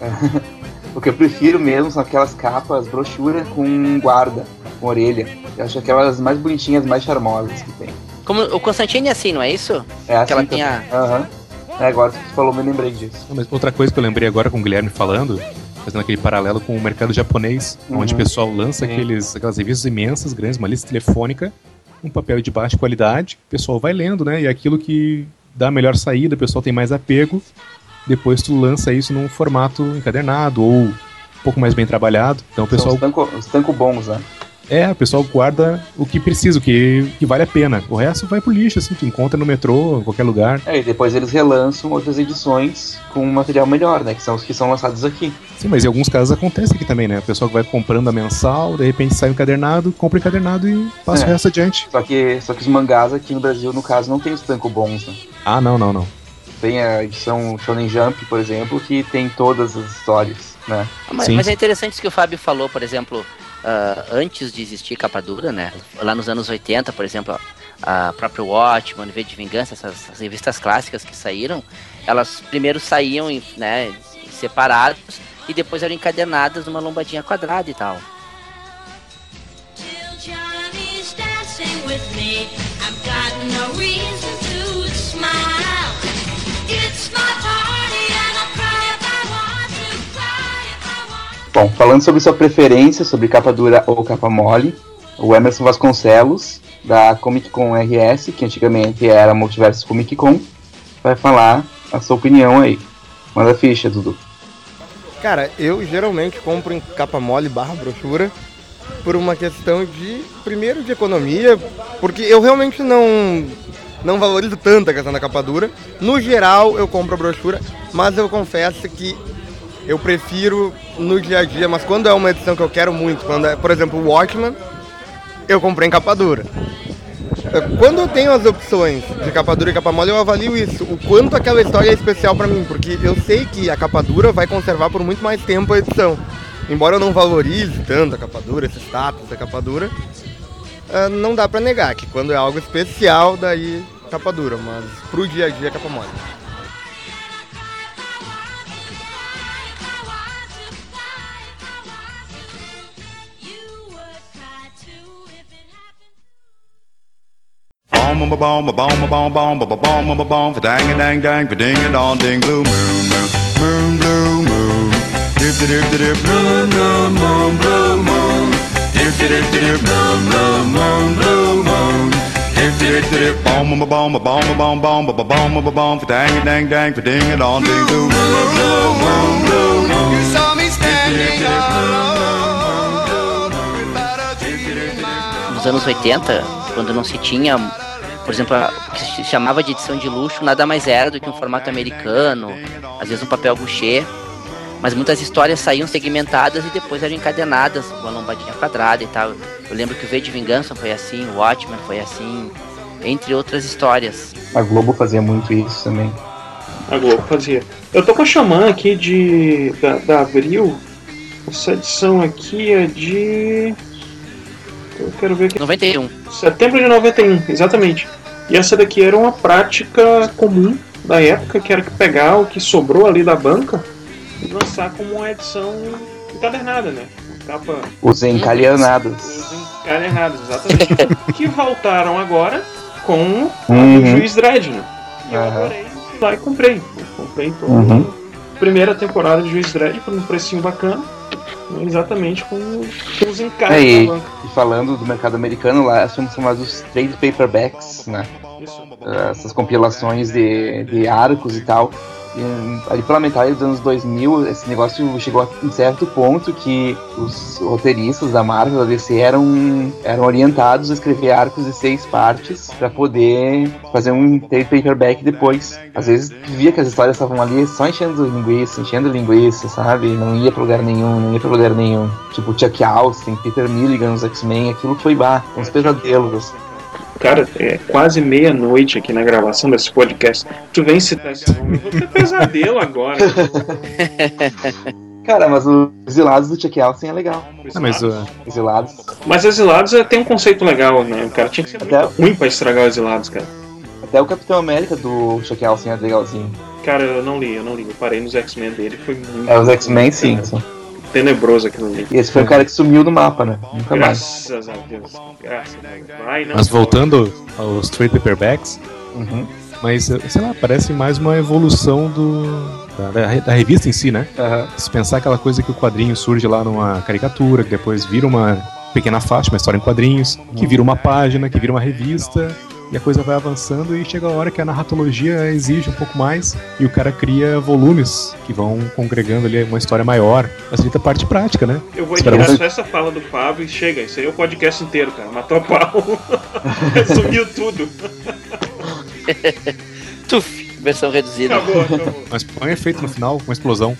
o que eu prefiro mesmo são aquelas capas brochura com guarda, com orelha. Eu acho aquelas mais bonitinhas, mais charmosas que tem. Como o Constantine é assim, não é isso? É assim que ela tem a... agora que você falou, me lembrei disso. Mas outra coisa que eu lembrei agora com o Guilherme falando, fazendo aquele paralelo com o mercado japonês, onde o pessoal lança aquelas revistas imensas, grandes, uma lista telefônica, um papel de baixa qualidade, o pessoal vai lendo, né? E aquilo que dá a melhor saída, o pessoal tem mais apego, depois tu lança isso num formato encadernado ou um pouco mais bem trabalhado. Então o pessoal... Os tanco bons, né? O pessoal guarda o que precisa, o que vale a pena. O resto vai pro lixo, assim, tu encontra no metrô, em qualquer lugar. E depois eles relançam outras edições com um material melhor, né? Que são os que são lançados aqui. Sim, mas em alguns casos acontece aqui também, né? O pessoal vai comprando a mensal, de repente sai um encadernado, compra o encadernado e passa o resto adiante. Só que os mangás aqui no Brasil, no caso, não tem os tanco bons, né? Ah, não. Tem a edição Shonen Jump, por exemplo, que tem todas as histórias, né? Mas é interessante isso que o Fábio falou, por exemplo... antes de existir capa dura, né? Lá nos anos 80, por exemplo, a própria Watchmen, V de Vingança, essas revistas clássicas que saíram, elas primeiro saíam né, separadas e depois eram encadernadas numa lombadinha quadrada e tal. Bom, falando sobre sua preferência, sobre capa dura ou capa mole, o Emerson Vasconcelos, da Comic Con RS, que antigamente era Multiverso Comic Con, vai falar a sua opinião aí. Manda ficha, Dudu. Cara, eu geralmente compro em capa mole / brochura por uma questão primeiro de economia, porque eu realmente não valorizo tanto a questão da capa dura. No geral, eu compro a brochura, mas eu confesso que eu prefiro no dia a dia, mas quando é uma edição que eu quero muito, quando é, por exemplo, o Watchmen, eu comprei em capa dura. Quando eu tenho as opções de capa dura e capa mole, eu avalio isso, o quanto aquela história é especial pra mim, porque eu sei que a capa dura vai conservar por muito mais tempo a edição. Embora eu não valorize tanto a capa dura, esse status da capa dura, não dá pra negar que quando é algo especial, daí capa dura, mas pro dia a dia capa mole. Bom, bom, bom, bom, bom, bom, bom, bom, bom, bom, dang a dang dang, ding a dong ding, blue moon, moon, blue moon, dip dip dip, moon, moon, moon, blue moon, dip dip dip, moon, moon, moon, blue moon, dip dip dip, bom, bom, bom, bom, bom, bom, bom, bom, bom, bom, dang a dang dang, ding a dong ding, blue moon, blue moon, blue moon, you saw me standing alone, without a dream in my. Nos anos 80, quando não se tinha, por exemplo, o que se chamava de edição de luxo nada mais era do que um formato americano, às vezes um papel boucher, mas muitas histórias saíam segmentadas e depois eram encadenadas com a lombadinha quadrada e tal. Eu lembro que o V de Vingança foi assim, o Watchmen foi assim, entre outras histórias. A Globo fazia muito isso também. A Globo fazia. Eu tô com a Xamã aqui da Abril. Essa edição aqui é de... Eu quero ver aqui. 91. Setembro de 91, exatamente. E essa daqui era uma prática comum da época, que era pegar o que sobrou ali da banca e lançar como uma edição encadernada, né? Capa... Os encalhernados. Os encalhernados, exatamente. Que voltaram agora com o Juiz Dredd, né? E eu adorei. Fui lá e comprei. Eu comprei toda a primeira temporada de Juiz Dredd por um precinho bacana. Exatamente com os encargos da banca. E falando do mercado americano, lá são chamados trade paperbacks, né? Essas compilações de arcos e tal. E, ali pela metade dos anos 2000, esse negócio chegou a um certo ponto que os roteiristas da Marvel, da DC, eram orientados a escrever arcos de 6 partes para poder fazer um trade paperback depois. Às vezes via que as histórias estavam ali só enchendo linguiça, sabe? Não ia pra lugar nenhum. Tipo Chuck Austin, Peter Milligan, os X-Men, aquilo foi uns pesadelos. Cara, é quase meia-noite aqui na gravação desse podcast. Tu vem citar esse nome, eu vou ter pesadelo agora. Cara, mas os Exilados do Chuck Austin é legal. Exilados. Mas Exilados tem um conceito legal, né? O cara tinha que ser muito ruim pra estragar os Exilados, cara. Até o Capitão América do Chuck Austin é legalzinho. Cara, eu não li. Eu parei nos X-Men dele, foi muito... Os X-Men sim. Tenebroso aquilo ali. E esse foi o cara que sumiu do mapa, né? Nunca mais. Graças a Deus. Vai, não. Mas voltando aos trade paperbacks, mas, sei lá, parece mais uma evolução da revista em si, né? Se pensar aquela coisa que o quadrinho surge lá numa caricatura, que depois vira uma pequena faixa, uma história em quadrinhos, que vira uma página, que vira uma revista, e a coisa vai avançando e chega a hora que a narratologia exige um pouco mais e o cara cria volumes que vão congregando ali uma história maior. Facilita a parte prática, né? Eu vou tirar só essa fala do Fábio e chega, isso aí é o podcast inteiro, cara. Matou a pau. Resumiu tudo. Tuf, versão reduzida. Acabou. Mas põe efeito no final, uma explosão.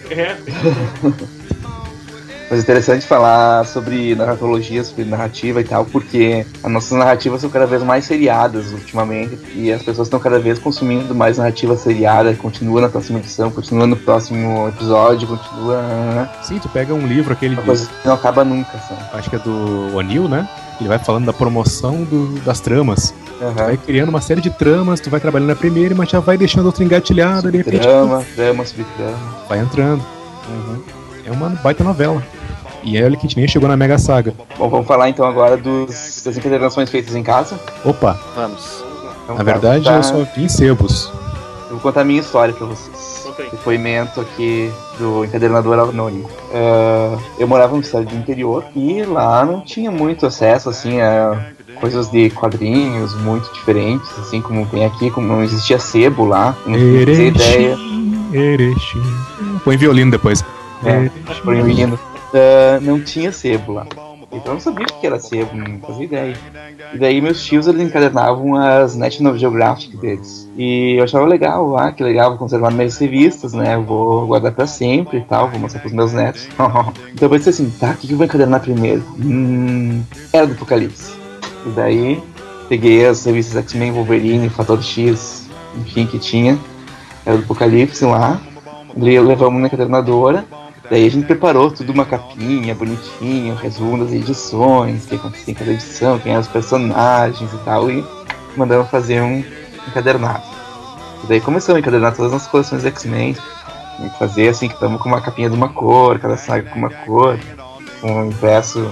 Mas é interessante falar sobre narratologia, sobre narrativa e tal, porque as nossas narrativas são cada vez mais seriadas ultimamente, e as pessoas estão cada vez consumindo mais narrativa seriada, continua na próxima edição, continua no próximo episódio, continua... Sim, tu pega um livro, aquele... Uma coisa que não acaba nunca, sabe? Acho que é do O'Neill, né? Ele vai falando da promoção das tramas. Tu vai criando uma série de tramas, tu vai trabalhando na primeira, mas já vai deixando outra engatilhada, de repente... Trama, subtrama. Vai entrando. É uma baita novela. E olha que a gente nem chegou na Mega Saga. Bom, vamos falar então agora das encadernações feitas em casa? Opa! Vamos. Então, na verdade, eu só vi em sebos. Eu vou contar a minha história pra vocês. Depoimento aqui do encadernador anônimo. Eu morava numa cidade do interior e lá não tinha muito acesso assim a coisas de quadrinhos muito diferentes, assim como tem aqui, como não existia sebo lá, não tinha ideia. Põe violino depois. Põe violino. Não tinha sebo lá. Então eu não sabia o que era sebo, não fazia ideia. E daí meus tios, eles encadernavam as National Geographic deles. E eu achava legal, que legal, vou conservar minhas revistas, né? Eu vou guardar pra sempre e tal, vou mostrar pros meus netos. Então eu pensei assim, tá, o que eu vou encadernar primeiro? Era do Apocalipse. E daí peguei as revistas X-Men, Wolverine, Fator X, enfim, que tinha. Era do Apocalipse lá. Levamos na encadernadora. Daí a gente preparou tudo, uma capinha bonitinha, resumo das edições, o que acontecia em cada edição, quem eram os personagens e tal. E mandamos fazer um encadernado. E daí começamos a encadernar todas as coleções X-Men. Fazer assim, que estamos com uma capinha de uma cor, cada saga com uma cor, com o impresso,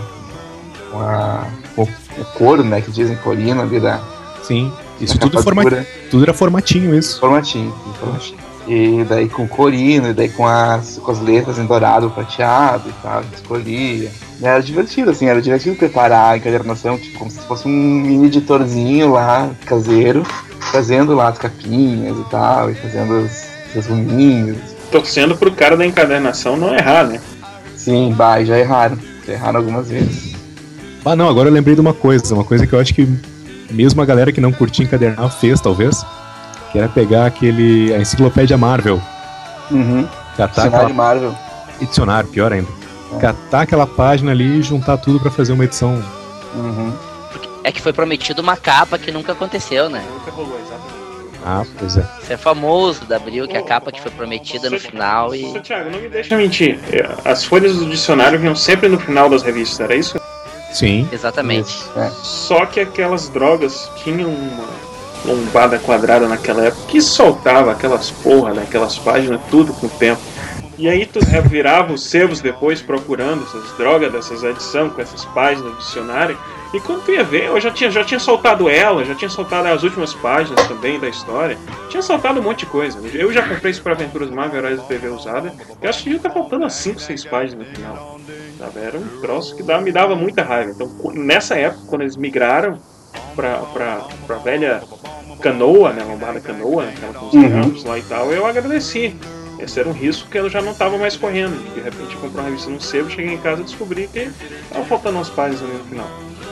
com o couro, né, que dizem corino ali da... Sim, isso tudo era formatinho, isso. Formatinho. E daí com corino, e daí com as letras em dourado, prateado e tal, a gente escolhia. Era divertido preparar a encadernação, tipo, como se fosse um mini editorzinho lá, caseiro, fazendo lá as capinhas e tal, e fazendo os resuminhos. Torcendo pro cara da encadernação não errar, né? Sim, já erraram algumas vezes. Não, agora eu lembrei de uma coisa que eu acho que mesmo a galera que não curtia encadernar fez, talvez, que era pegar a enciclopédia Marvel. Uhum. Dicionário Marvel. E dicionário, pior ainda. Catar aquela página ali e juntar tudo pra fazer uma edição. Uhum. É que foi prometido uma capa que nunca aconteceu, né? Nunca rolou, exatamente. Pois é. Isso é famoso da Abril, que a capa que foi prometida no final e... Thiago, não me deixa mentir. As folhas do dicionário vinham sempre no final das revistas, era isso? Sim. Exatamente. Só que aquelas drogas tinham uma lombada quadrada naquela época que soltava aquelas porra, né, aquelas páginas, tudo com o tempo. E aí tu revirava os sebos depois procurando essas drogas dessas edições com essas páginas do dicionário. E quando tu ia ver, eu já tinha soltado já tinha soltado as últimas páginas também da história. Tinha soltado um monte de coisa. Eu já comprei Super Aventuras Marvel Heróis da TV usada. Eu acho que já tá faltando umas 5, 6 páginas no final. Sabe? Era um troço que me dava muita raiva. Então, nessa época, quando eles migraram pra velha canoa, né, lombada canoa, aquela com os grampos lá e tal, eu agradeci. Esse era um risco que eu já não estava mais correndo. De repente, eu comprei uma revista no sebo, cheguei em casa e descobri que estava faltando umas páginas ali no final.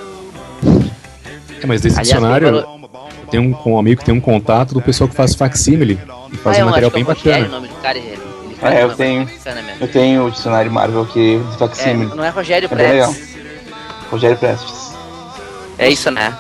Mas desse dicionário, tem um amigo que tem um contato do pessoal que faz facsímile e faz um material bem bacana. O nome do cara, ele eu tenho o dicionário Marvel aqui de facsímile. Não é Rogério Prestes? Rogério Prestes. É isso, né?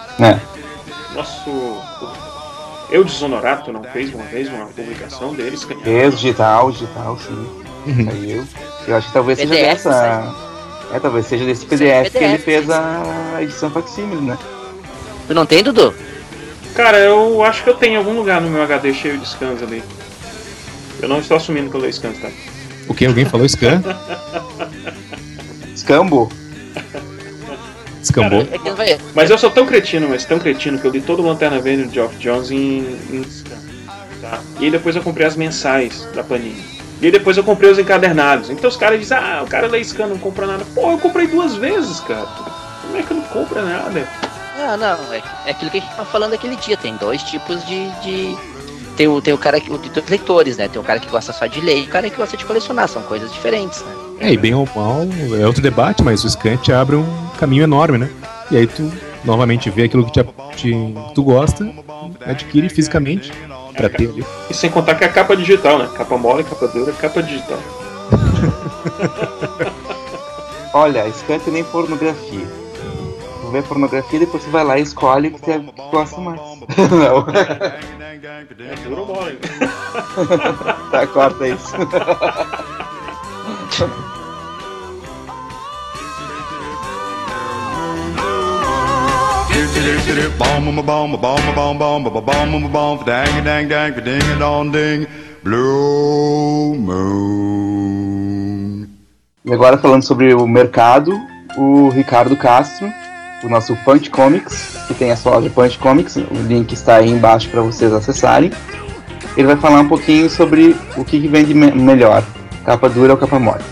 Eu Desonorato não fez uma vez uma publicação deles? Fez, digital, sim. Saiu. Eu acho que talvez seja dessa... talvez seja desse PDF que ele fez a edição facsímile, né? Tu não tem, Dudu? Cara, eu acho que eu tenho em algum lugar no meu HD cheio de scans ali. Eu não estou assumindo que eu leio scans, tá? O que? Alguém falou scan? Scambo? Escambou. Mas eu sou tão cretino, que eu li todo o Lanterna Verde do Geoff Johns em scan. Tá? E aí depois eu comprei as mensais da Panini. E aí depois eu comprei os encadernados. Então os caras dizem, o cara lê scan, não compra nada. Pô, eu comprei 2 vezes, cara. Como é que eu não compro nada? Não, é aquilo que a gente tava falando aquele dia. Tem 2 tipos de... Tem o cara que... Tem os leitores, né? Tem o cara que gosta só de ler e o cara que gosta de colecionar. São coisas diferentes, né? E bem ou mal, é outro debate, mas o scan te abre um caminho enorme, né? E aí tu novamente vê aquilo que tu gosta, adquire fisicamente pra ter ali. E sem contar que é a capa digital, né? Capa mole, capa dura, capa digital. Olha, scan é nem pornografia. Tu vê pornografia e depois tu vai lá e escolhe o que tu gosta mais. Não. É duro ou mole? Tá, corta isso. E agora falando sobre o mercado, o Ricardo Castro, o nosso Punch Comics, que tem a sua loja Punch Comics, o link está aí embaixo para vocês acessarem. Ele vai falar um pouquinho sobre o que vende melhor, capa dura ou capa mole.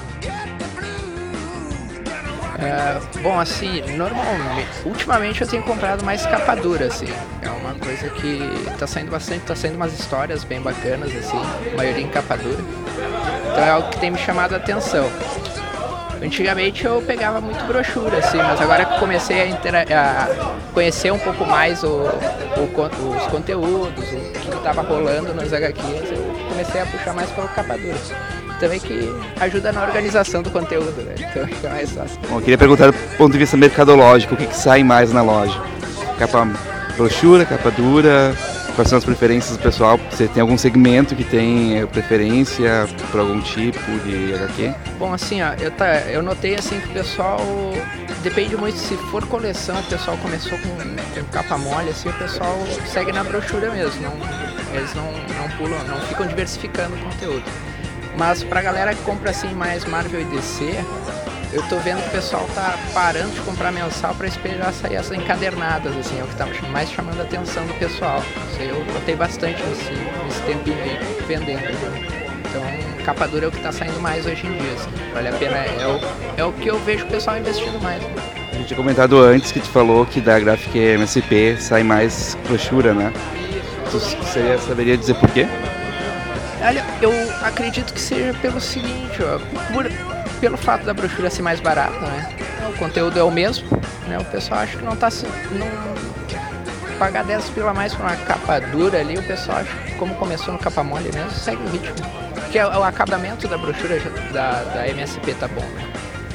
Bom, assim, ultimamente eu tenho comprado mais capa dura, assim. É uma coisa que tá saindo umas histórias bem bacanas, assim, a maioria em capa dura. Então é algo que tem me chamado a atenção. Antigamente eu pegava muito brochura, assim, mas agora que comecei a conhecer um pouco mais os conteúdos, o que estava rolando nos HQs, eu comecei a puxar mais pela capa dura. Também que ajuda na organização do conteúdo, né? Então fica mais fácil. Bom, eu queria perguntar do ponto de vista mercadológico, o que sai mais na loja? capa brochura, capa dura? Quais são as preferências do pessoal? Você tem algum segmento que tem preferência por algum tipo de HQ? Bom, assim, ó, eu notei assim que o pessoal depende muito. Se for coleção, o pessoal começou com capa mole, assim, o pessoal segue na brochura mesmo. Eles não pulam, não ficam diversificando o conteúdo. Mas pra galera que compra assim mais Marvel e DC, eu tô vendo que o pessoal tá parando de comprar mensal pra esperar sair essas encadernadas, assim, é o que tá mais chamando a atenção do pessoal. Isso aí eu notei bastante nesse tempinho aí vendendo. Então, capa dura é o que tá saindo mais hoje em dia, assim. Vale a pena, é o que eu vejo o pessoal investindo mais. Né? A gente tinha comentado antes que tu falou que da Graphic MSP sai mais brochura, né? Tu saberia dizer por quê? Olha, eu acredito que seja pelo seguinte, ó, pelo fato da brochura ser mais barata, né? O conteúdo é o mesmo, né? O pessoal acha que não pagar 10 pila a mais por uma capa dura ali, o pessoal acha que como começou no capa mole mesmo, segue o ritmo. Porque o acabamento da brochura da MSP tá bom, né?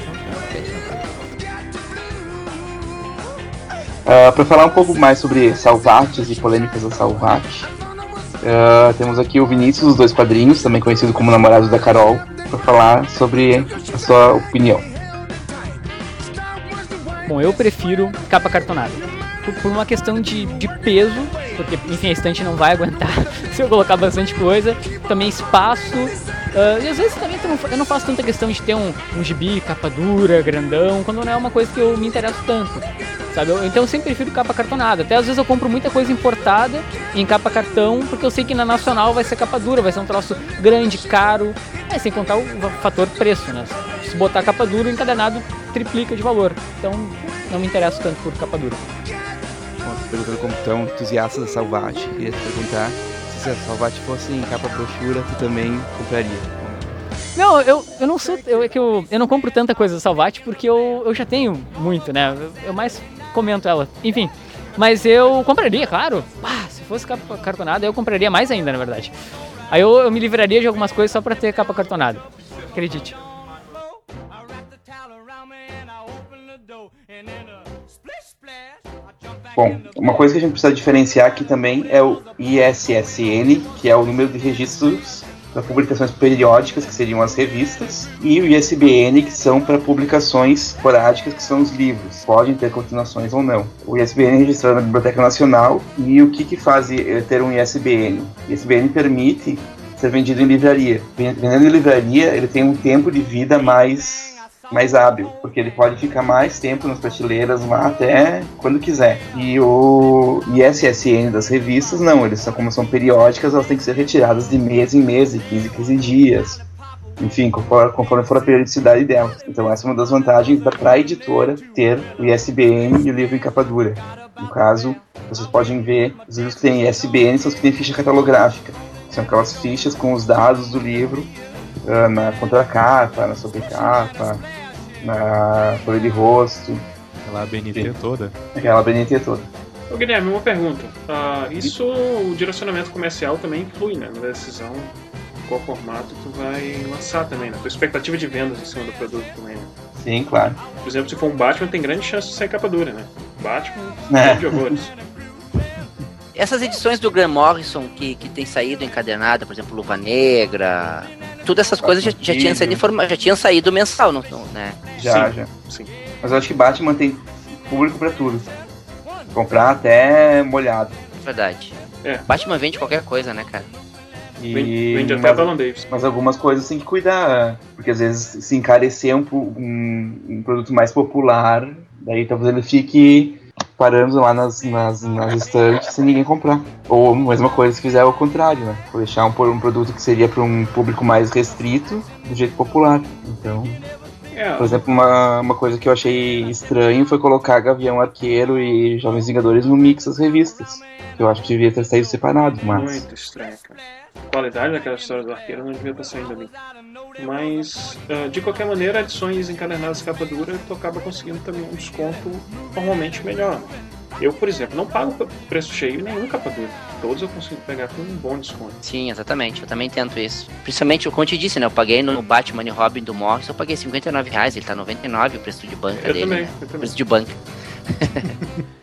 Para falar um pouco mais sobre Salvates e polêmicas da Salvate, temos aqui o Vinícius, dos Dois Quadrinhos, também conhecido como namorado da Carol, para falar sobre a sua opinião. Bom, eu prefiro capa cartonada. Por uma questão de peso, porque, enfim, a estante não vai aguentar se eu colocar bastante coisa. Também espaço. E às vezes também eu não faço tanta questão de ter um gibi, capa dura, grandão, quando não é uma coisa que eu me interesso tanto. Sabe? Então eu sempre prefiro capa cartonada. Até às vezes eu compro muita coisa importada em capa cartão, porque eu sei que na nacional vai ser capa dura, vai ser um troço grande, caro. Sem contar o fator preço, né? Se botar capa dura, o encadernado triplica de valor. Então não me interesso tanto por capa dura. Perguntando como tão entusiasta da Salvate, queria te perguntar se a Salvate fosse em capa brochura, tu também compraria? Não, eu não sou. Eu não compro tanta coisa da Salvate porque eu já tenho muito, né? Eu mais comento ela. Enfim. Mas eu compraria, claro. Se fosse capa cartonada, eu compraria mais ainda, na verdade. Aí eu me livraria de algumas coisas só pra ter capa cartonada. Acredite. Bom, uma coisa que a gente precisa diferenciar aqui também é o ISSN, que é o número de registros para publicações periódicas, que seriam as revistas, e o ISBN, que são para publicações esporádicas, que são os livros. Podem ter continuações ou não. O ISBN é registrado na Biblioteca Nacional, e o que faz ter um ISBN? O ISBN permite ser vendido em livraria. Vendendo em livraria, ele tem um tempo de vida mais hábil, porque ele pode ficar mais tempo nas prateleiras lá até quando quiser. E o ISSN das revistas, não, eles são, como são periódicas, elas têm que ser retiradas de mês em mês, de 15 em 15 dias, enfim, conforme for a periodicidade delas. Então essa é uma das vantagens para a editora ter o ISBN e o livro em capa dura. No caso, vocês podem ver, os livros que têm ISBN são os que têm ficha catalográfica, são aquelas fichas com os dados do livro na contracapa, na sobrecapa, na folha de rosto. Aquela ABNT toda. Aquela ABNT toda. Ô Guilherme, uma pergunta. Isso, o direcionamento comercial também influi, né, na decisão qual formato tu vai lançar também, né? Tua expectativa de vendas em cima do produto também, né? Sim, claro. Por exemplo, se for um Batman, tem grande chance de sair capa dura, né? Batman, de horrores. Essas edições do Grant Morrison que tem saído encadernada, por exemplo, Luva Negra, todas essas coisas já tinham saído já tinham saído mensal, não, né? Já. Sim. Mas eu acho que Batman tem público pra tudo. Comprar até molhado. Verdade. Batman vende qualquer coisa, né, cara? Vende até Alan Davis. Mas algumas coisas tem que cuidar, porque às vezes se encarecer um produto mais popular, daí talvez ele fique parando lá nas estantes sem ninguém comprar. Ou a mesma coisa se fizer ao contrário, né? Vou deixar um produto que seria para um público mais restrito do jeito popular. Então, por exemplo, uma coisa que eu achei estranho foi colocar Gavião Arqueiro e Jovens Vingadores no mix das revistas. Eu acho que devia ter saído separado, mas... Muito estranho, cara. A qualidade daquela história do Arqueiro não devia estar saindo ali. Mas, de qualquer maneira, edições encadernadas capa dura, tu acaba conseguindo também um desconto normalmente melhor. Eu, por exemplo, não pago preço cheio nenhum capa dura. Todos eu consigo pegar com um bom desconto. Sim, exatamente. Eu também tento isso. Principalmente, como eu te disse, né? Eu paguei no Batman e Robin do Morrison, eu paguei R$59. Ele tá R$99 o preço de banca dele. Eu também. Preço de banca.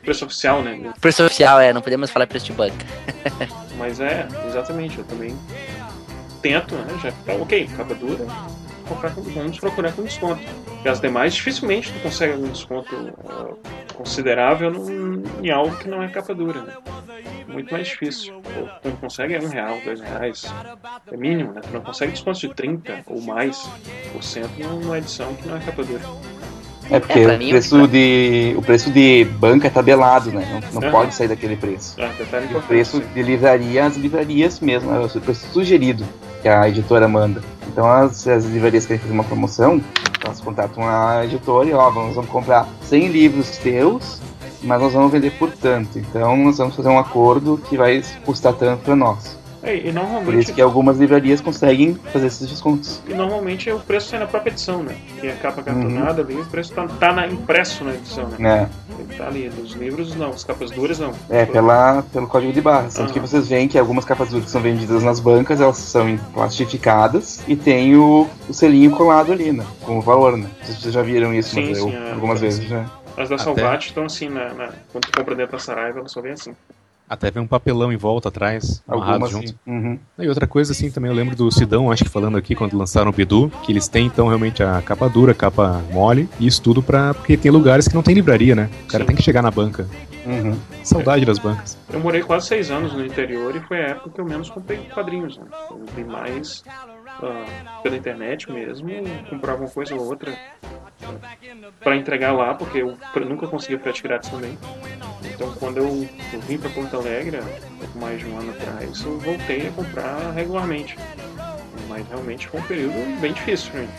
preço oficial, né? Preço oficial, não podemos falar preço de banca. Mas exatamente, eu também tento, né? Já tá ok, capa dura, vamos procurar com desconto. Porque as demais, dificilmente tu consegue um desconto considerável em algo que não é capa dura, né? Muito mais difícil. Tu não consegue R$1, R$2, é mínimo, né? Tu não consegue desconto de 30% ou mais por cento numa edição que não é capa dura. É porque o preço de banca é tabelado, né? Não pode sair daquele preço. E o preço de livraria, as livrarias mesmo, é o preço sugerido que a editora manda. Então as livrarias querem fazer uma promoção, elas contatam a editora e nós vamos comprar 100 livros teus, mas nós vamos vender por tanto. Então nós vamos fazer um acordo que vai custar tanto para nós. E normalmente, por isso que algumas livrarias conseguem fazer esses descontos. E normalmente o preço sai na própria edição, né? Que é a capa cartonada ali, o preço tá impresso na edição, né? Ele tá ali, nos livros não, as capas duras não. Pelo código de barras. Tanto que vocês veem que algumas capas duras que são vendidas nas bancas, elas são plastificadas e tem o selinho colado ali, né? Com o valor, né? Vocês já viram isso, sim, algumas vezes, né? As da Salvat estão assim, quando tu compra dentro da Saraiva, elas só vem assim. Até vem um papelão em volta atrás, amarrado junto. Uhum. E outra coisa, assim, também eu lembro do Sidão, acho que falando aqui, quando lançaram o Bidu, que eles têm, então, realmente a capa dura, a capa mole, e isso tudo porque tem lugares que não tem livraria, né? O cara tem que chegar na banca. Uhum. Saudade das bancas. Eu morei quase 6 anos no interior e foi a época que eu menos comprei quadrinhos, né? Eu vi mais pela internet mesmo, comprava uma coisa ou outra para entregar lá, porque eu nunca consegui frete grátis também. Então quando eu vim para Porto Alegre, pouco mais de um ano atrás, eu voltei a comprar regularmente. Mas realmente foi um período bem difícil para mim.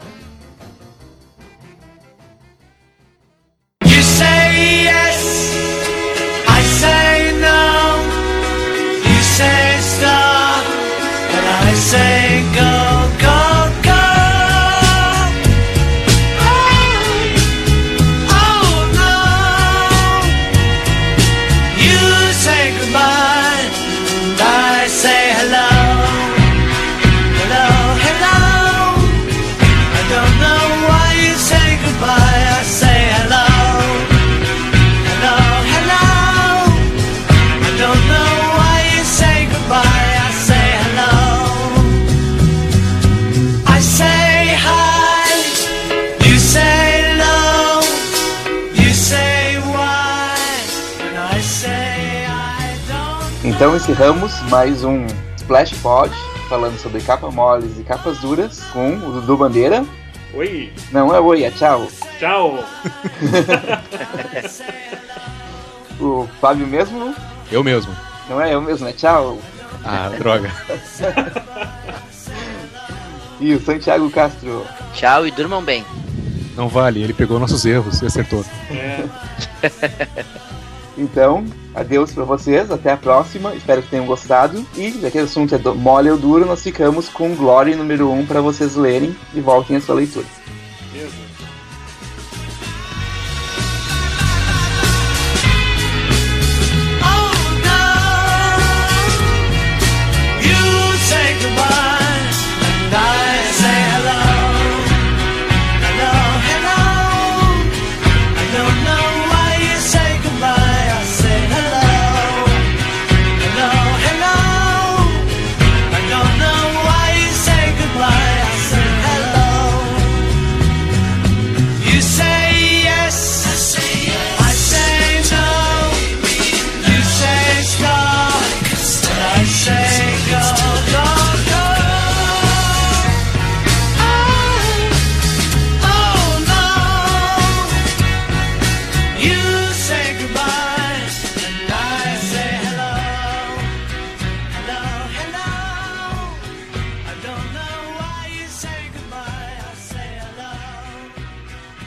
You say yes, I say no. You say stop, and I say go, go, go. Oh no. You say goodbye, and I say hello. Hello, hello. I don't know why you say goodbye, I say hello. Hello, hello. I don't know why you say goodbye, I say hello. I say hi, you say no, you say why, and I say I don't. Então encerramos mais um Splash Pod, falando sobre capa moles e capas duras, com o Dudu Bandeira. Oi! Não é oi, é tchau. Tchau! O Fábio mesmo? Eu mesmo. Não é eu mesmo, é tchau. Ah, droga. E o Santiago Castro. Tchau e durmam bem. Não vale, ele pegou nossos erros e acertou. Então, adeus pra vocês, até a próxima, espero que tenham gostado. E, já que o assunto é mole ou duro, nós ficamos com Glory número 1 pra vocês lerem e voltem à sua leitura.